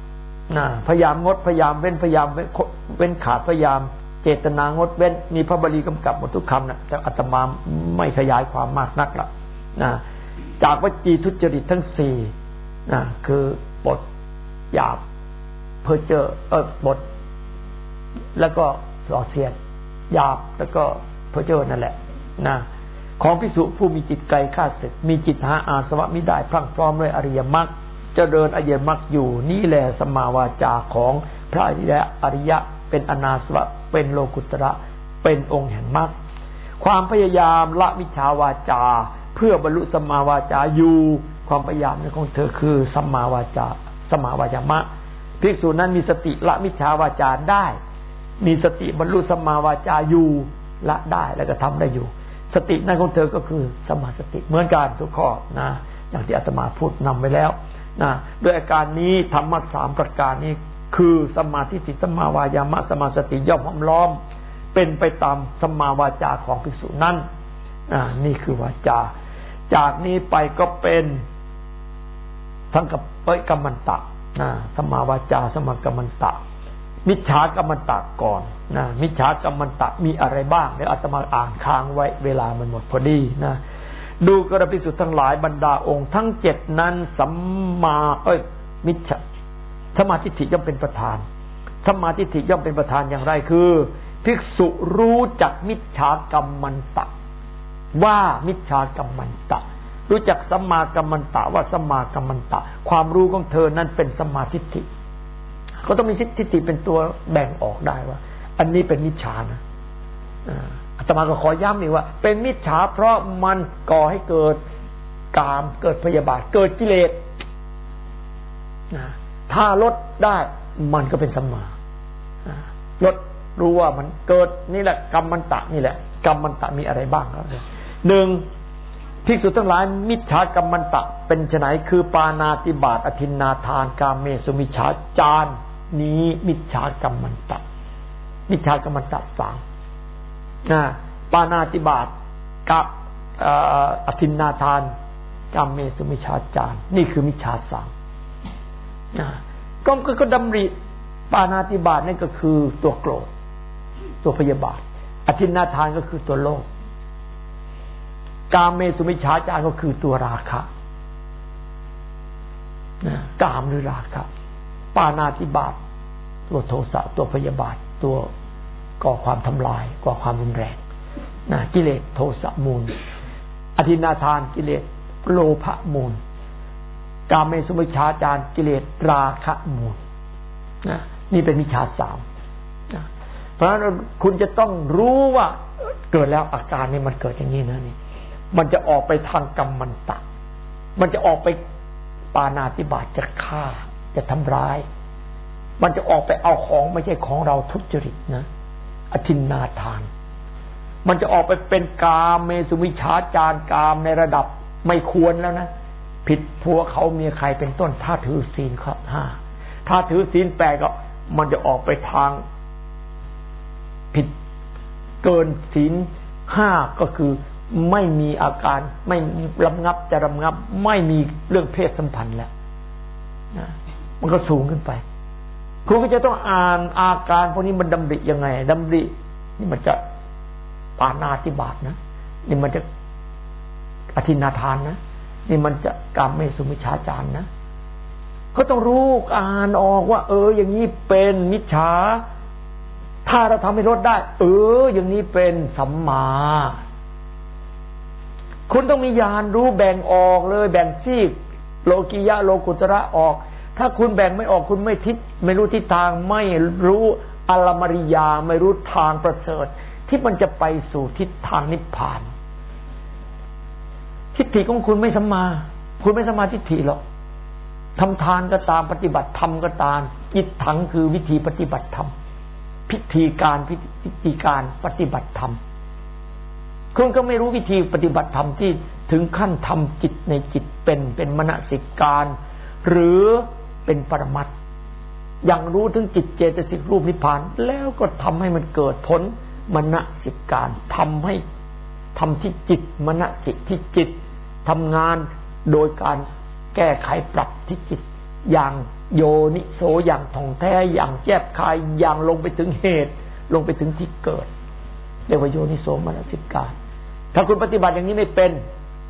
พยายามงดพยายามเว้นพยายามเว้นขาดพยายามเจตนางดเว้นมีพระบาลีกำกับหมดทุกคำนะแต่อาตมาไม่ขยายความมากนักละจากวจีทุจริตทั้งสี่คือบทหยาบเพ้อเจ้อบทแล้วก็ส่อเสียดหยาบแล้วก็เพ้อเจ้อนั่นแหละของภิกษุผู้มีจิตไกลข้าศึกมีจิตหาอาสวะมิได้พรั่งพร้อมด้วยอริยมรรคเจริญอริยมรรคอยู่นี่แหละสัมมาวาจาของพระอริยะเป็นอนาสวะเป็นโลกุตระเป็นองค์แห่งมรรคความพยายามละมิจฉาวาจาเพื่อบรรลุสัมมาวาจาอยู่ความพยายามของเธอคือสัมมาวาจาสัมมาวายามะภิกษุนั้นมีสติละมิจฉาวาจาได้มีสติบรรลุสัมมาวาจาอยู่ละได้แล้วก็ทำได้อยู่สตินั้นของเธอก็คือสัมมาสติเหมือนกันทุกข้ออย่างที่อาตมาพูดนำไว้แล้วด้วยอาการนี้ธรรมะ3ประการนี้คือสัมมาทิฏฐิสัมมาวายามะสัมมาสติย่อมห้อมล้อมเป็นไปตามสัมมาวาจาของภิกษุนั้นนี่คือวาจาจากนี้ไปก็เป็นทั้งกับกัมมันตะสัมมาวาจาสัมมากัมมันตะมิจฉากัมมันตะก่อนมิจฉากัมมันตะมีอะไรบ้างเดี๋ยวอาตมาอ่านค้างไว้เวลามันหมดพอดีดูกระภิกษุทั้งหลายบรรดาองค์ทั้ง7นั้นสัมมามิจฉาสัมมาทิฏฐิย่อมเป็นประธานสัมมาทิฏฐิย่อมเป็นประธานอย่างไรคือภิกษุรู้จักมิจฉากัมมันตะว่ามิจฉากัมมันตะรู้จักสัมมากัมมันตะว่าสัมมากัมมันตะความรู้ของเธอนั้นเป็นสัมมาทิฏฐิก็ต้องมีทิฏฐิเป็นตัวแบ่งออกได้ว่าอันนี้เป็นมิจฉานะอาตมาก็ขอย้ำอีกว่าเป็นมิจฉาเพราะมันก่อให้เกิดกามเกิดพยาบาทเกิดกิเลสถ้าลดได้มันก็เป็นสัมมาลดรู้ว่ามันเกิดนี่แหละกัมมันตะนี่แหละกัมมันตะมีอะไรบ้างครับ1ภิกษุทั้งหลายมิจฉากัมมันตะเป็นไฉนคือปานาติบาตอทินนาทานกามเมสุมิจฉาจารนี้มิจฉากัมมันตะมิจฉากัมมันตะ3ปานาติบาตกับอทินนาทานกามเมสุมิจฉาจารนี่คือมิจฉา3ก็ดำริปานาติบาตนั่นก็คือตัวโกรธตัวพยาบาทอทินนาทานก็คือตัวโลภกามเมสุมิจฉาจารก็คือตัวราคะกามหรือราคะปานาติบาตตัวโทสะตัวพยาบาทตัวก่อความทำลายก่อความรุนแรงกิเลสโทสะมูลอทินนาทานกิเลสโลภะมูลกามเมสุมิจฉาจารกิเลสราคะมูลนี่เป็นมิจฉา3เพราะฉะนั้นคุณจะต้องรู้ว่าเกิดแล้วอาการนี้มันเกิดอย่างนี้นะนี่มันจะออกไปทางกัมมันตะมันจะออกไปปานาติบาตจะฆ่าจะทำร้ายมันจะออกไปเอาของไม่ใช่ของเราทุจริตนะอทินนาทานมันจะออกไปเป็นกามเมสุมิจฉาจารกามในระดับไม่ควรแล้วนะผิดผัวเขาเมียใครเป็นต้นถ้าถือศีลครับ5ถ้าถือศีล8ก็มันจะออกไปทางผิดเกินศีล5ก็คือไม่มีอาการไม่ระงับจะระงับไม่มีเรื่องเพศสัมพันธ์แล้วมันก็สูงขึ้นไปคุณก็จะต้องอ่านอาการพวกนี้มันดำริยังไงดำรินี่มันจะปานาติบาตนะนี่มันจะอทินนาทานนะนี่มันจะกามเมสุมิจฉาจารนะก็ต้องรู้อ่านออกว่าอย่างนี้เป็นมิจฉาถ้าเราทำให้ลดได้อย่างนี้เป็นสัมมาคุณต้องมีญาณรู้แบ่งออกเลยแบ่งซีกโลกิยะโลกุตระออกถ้าคุณแบ่งไม่ออกคุณไม่รู้ทิศทางไม่รู้อลมริยาไม่รู้ทางประเสริฐที่มันจะไปสู่ทิศทางนิพพานทิฏฐิของคุณไม่สัมมาคุณไม่สัมมาทิฏฐิหรอกทำทานก็ตามปฏิบัติธรรมก็ตามอิทธังคือวิธีปฏิบัติธรรมพิธีการปฏิบัติธรรมคุณก็ไม่รู้วิธีปฏิบัติธรรมที่ถึงขั้นทำจิตในจิตเป็นมนสิการหรือเป็นปรมัตถ์อย่างรู้ถึงจิตเจตสิกรูปนิพพานแล้วก็ทำให้มันเกิดผลมนสิการทำที่จิตมนสิที่จิตทำงานโดยการแก้ไขปรับที่จิตอย่างโยนิโสอย่างท่องแท้อย่างแยบคายอย่างลงไปถึงเหตุลงไปถึงที่เกิดเรียกว่าโยนิโสมนสิการถ้าคุณปฏิบัติอย่างนี้ไม่เป็น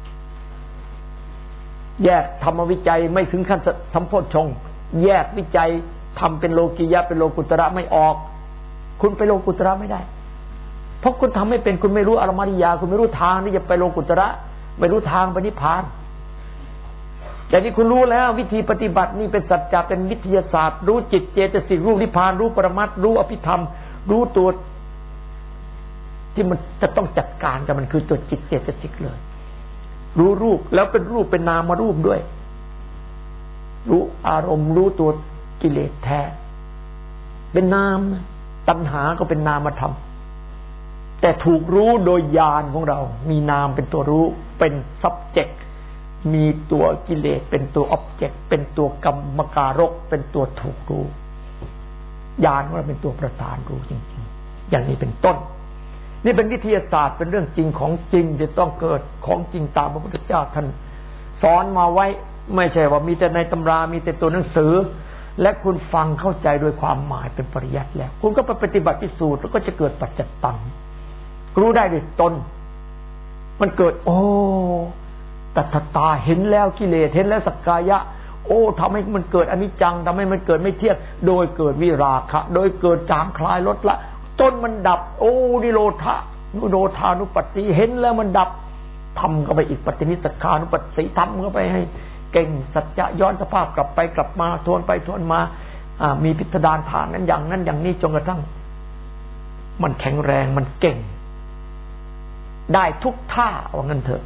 แยกธรรมวิจัยไม่ถึงขั้นสัมโพชฌงค์แยกวิจัยทำเป็นโลกียะเป็นโลกุตระไม่ออกคุณไปโลกุตระไม่ได้เพราะคุณทำไม่เป็นคุณไม่รู้อารมณ์นิยาคุณไม่รู้ทางที่จะไปโลกุตระไม่รู้ทางไปนิพพานแต่นี่คุณรู้แล้ววิธีปฏิบัตินี่เป็นสัจจะเป็นวิทยาศาสตร์รู้จิตเจตสิกรู้นิพพานรู้ปรมัตถ์รู้อภิธรรมรู้ตัวที่มันจะต้องจัดการกับมันคือตัวจิตเจตสิกเลยรู้รูปแล้วเป็นรูปเป็นนามรูปด้วยรู้อารมณ์รู้ตัวกิเลสแท้เป็นนามตัณหาก็เป็นนามธรรมแต่ถูกรู้โดยญาณของเรามีนามเป็นตัวรู้เป็น subject มีตัวกิเลสเป็นตัว object เป็นตัวกรรมการกเป็นตัวถูกรู้ญาณของเราเป็นตัวประธานรู้จริงๆอย่างนี้เป็นต้นนี่เป็นวิทยาศาสตร์เป็นเรื่องจริงของจริงจะต้องเกิดของจริงตามพระพุทธเจ้าท่านสอนมาไว้ไม่ใช่ว่ามีแต่ในตำรามีแต่ตัวหนังสือและคุณฟังเข้าใจโดยความหมายเป็นปริยัติแล้วคุณก็ไปปฏิบัติพิสูจน์แล้วก็จะเกิดปัจจตังรู้ได้ด้วยตนมันเกิดโอ้ตัทตาเห็นแล้วกิเลสเห็นแล้วสักกายะโอ้ทำให้มันเกิดอนิจจังทำให้มันเกิดไม่เที่ยงโดยเกิดวิราคะโดยเกิดจางคลายลดละต้นมันดับโอ้นิโรธานุปัสสิเห็นแล้วมันดับทำก็ไปอีกปฏินิสสขานุปัสสิทำก็ไปให้เก่งสัจจะย้อนสภาพกลับไปกลับมาทวนไปทวนมามีพิสดารฐานนั้นอย่างนั้นอย่างนี้จนกระทั่งมันแข็งแรงมันเก่งได้ทุกท่าว่างั้นเถอะ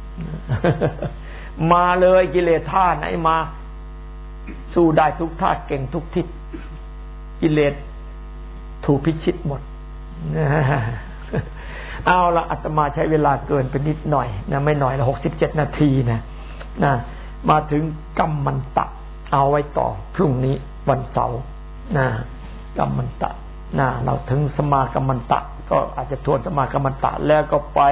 มาเลยกิเลสท่าไหนมาสู้ได้ทุกท่าเก่งทุกทิศกิเลสถูกพิชิตหมดเอาละอาตมาใช้เวลาเกินไปนิดหน่อยนะไม่หน่อยละ67 นาทีนะมาถึงกัมมันตะเอาไว้ต่อพรุ่งนี้วันเสาร์นะกัมมันตะนะเราถึงสมากัมมันตะก็อาจจะทวนสมากัมมันตะแล้วก็ไป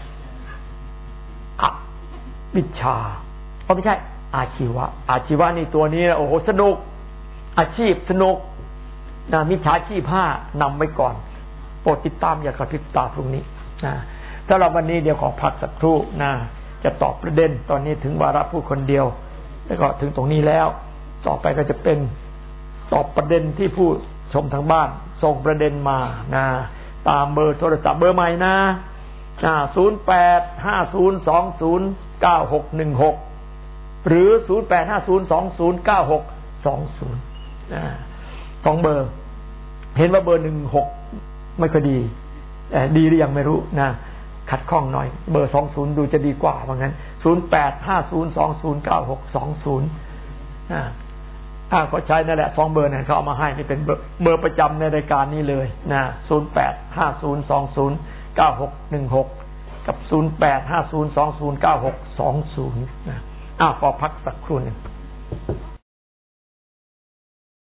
อวิชชาไม่ใช่อาชีวะนี่ตัวนี้โอ้โหสนุกอาชีพสนุกนะมิจฉาชีพ5นำไว้ก่อนโปรดติดตามอย่ากระพริบตาพรุ่งนี้นะสำหรับวันนี้เดี๋ยวขอพักสักครู่นะจะตอบประเด็นตอนนี้ถึงวาระพูดคนเดียวแล้วก็ถึงตรงนี้แล้วต่อไปก็จะเป็นตอบประเด็นที่ผู้ชมทางบ้านส่งประเด็นมานะตามเบอร์โทรศัพท์เบอร์ใหม่นะ0850209616หรือ08502096202เบอร์เห็นว่าเบอร์16ไม่ค่อยดีดีหรือยังไม่รู้นะขัดข้องหน่อยเบอร์20ดูจะดีกว่าว่างั้น0850209620เขาใช้นั่นแหละ2เบอร์นั้นเขาเอามาให้นี่เป็นเบอร์ประจำในรายการนี้เลยนะ0850209616กับ0850209620นะขอพักสักครู่นึง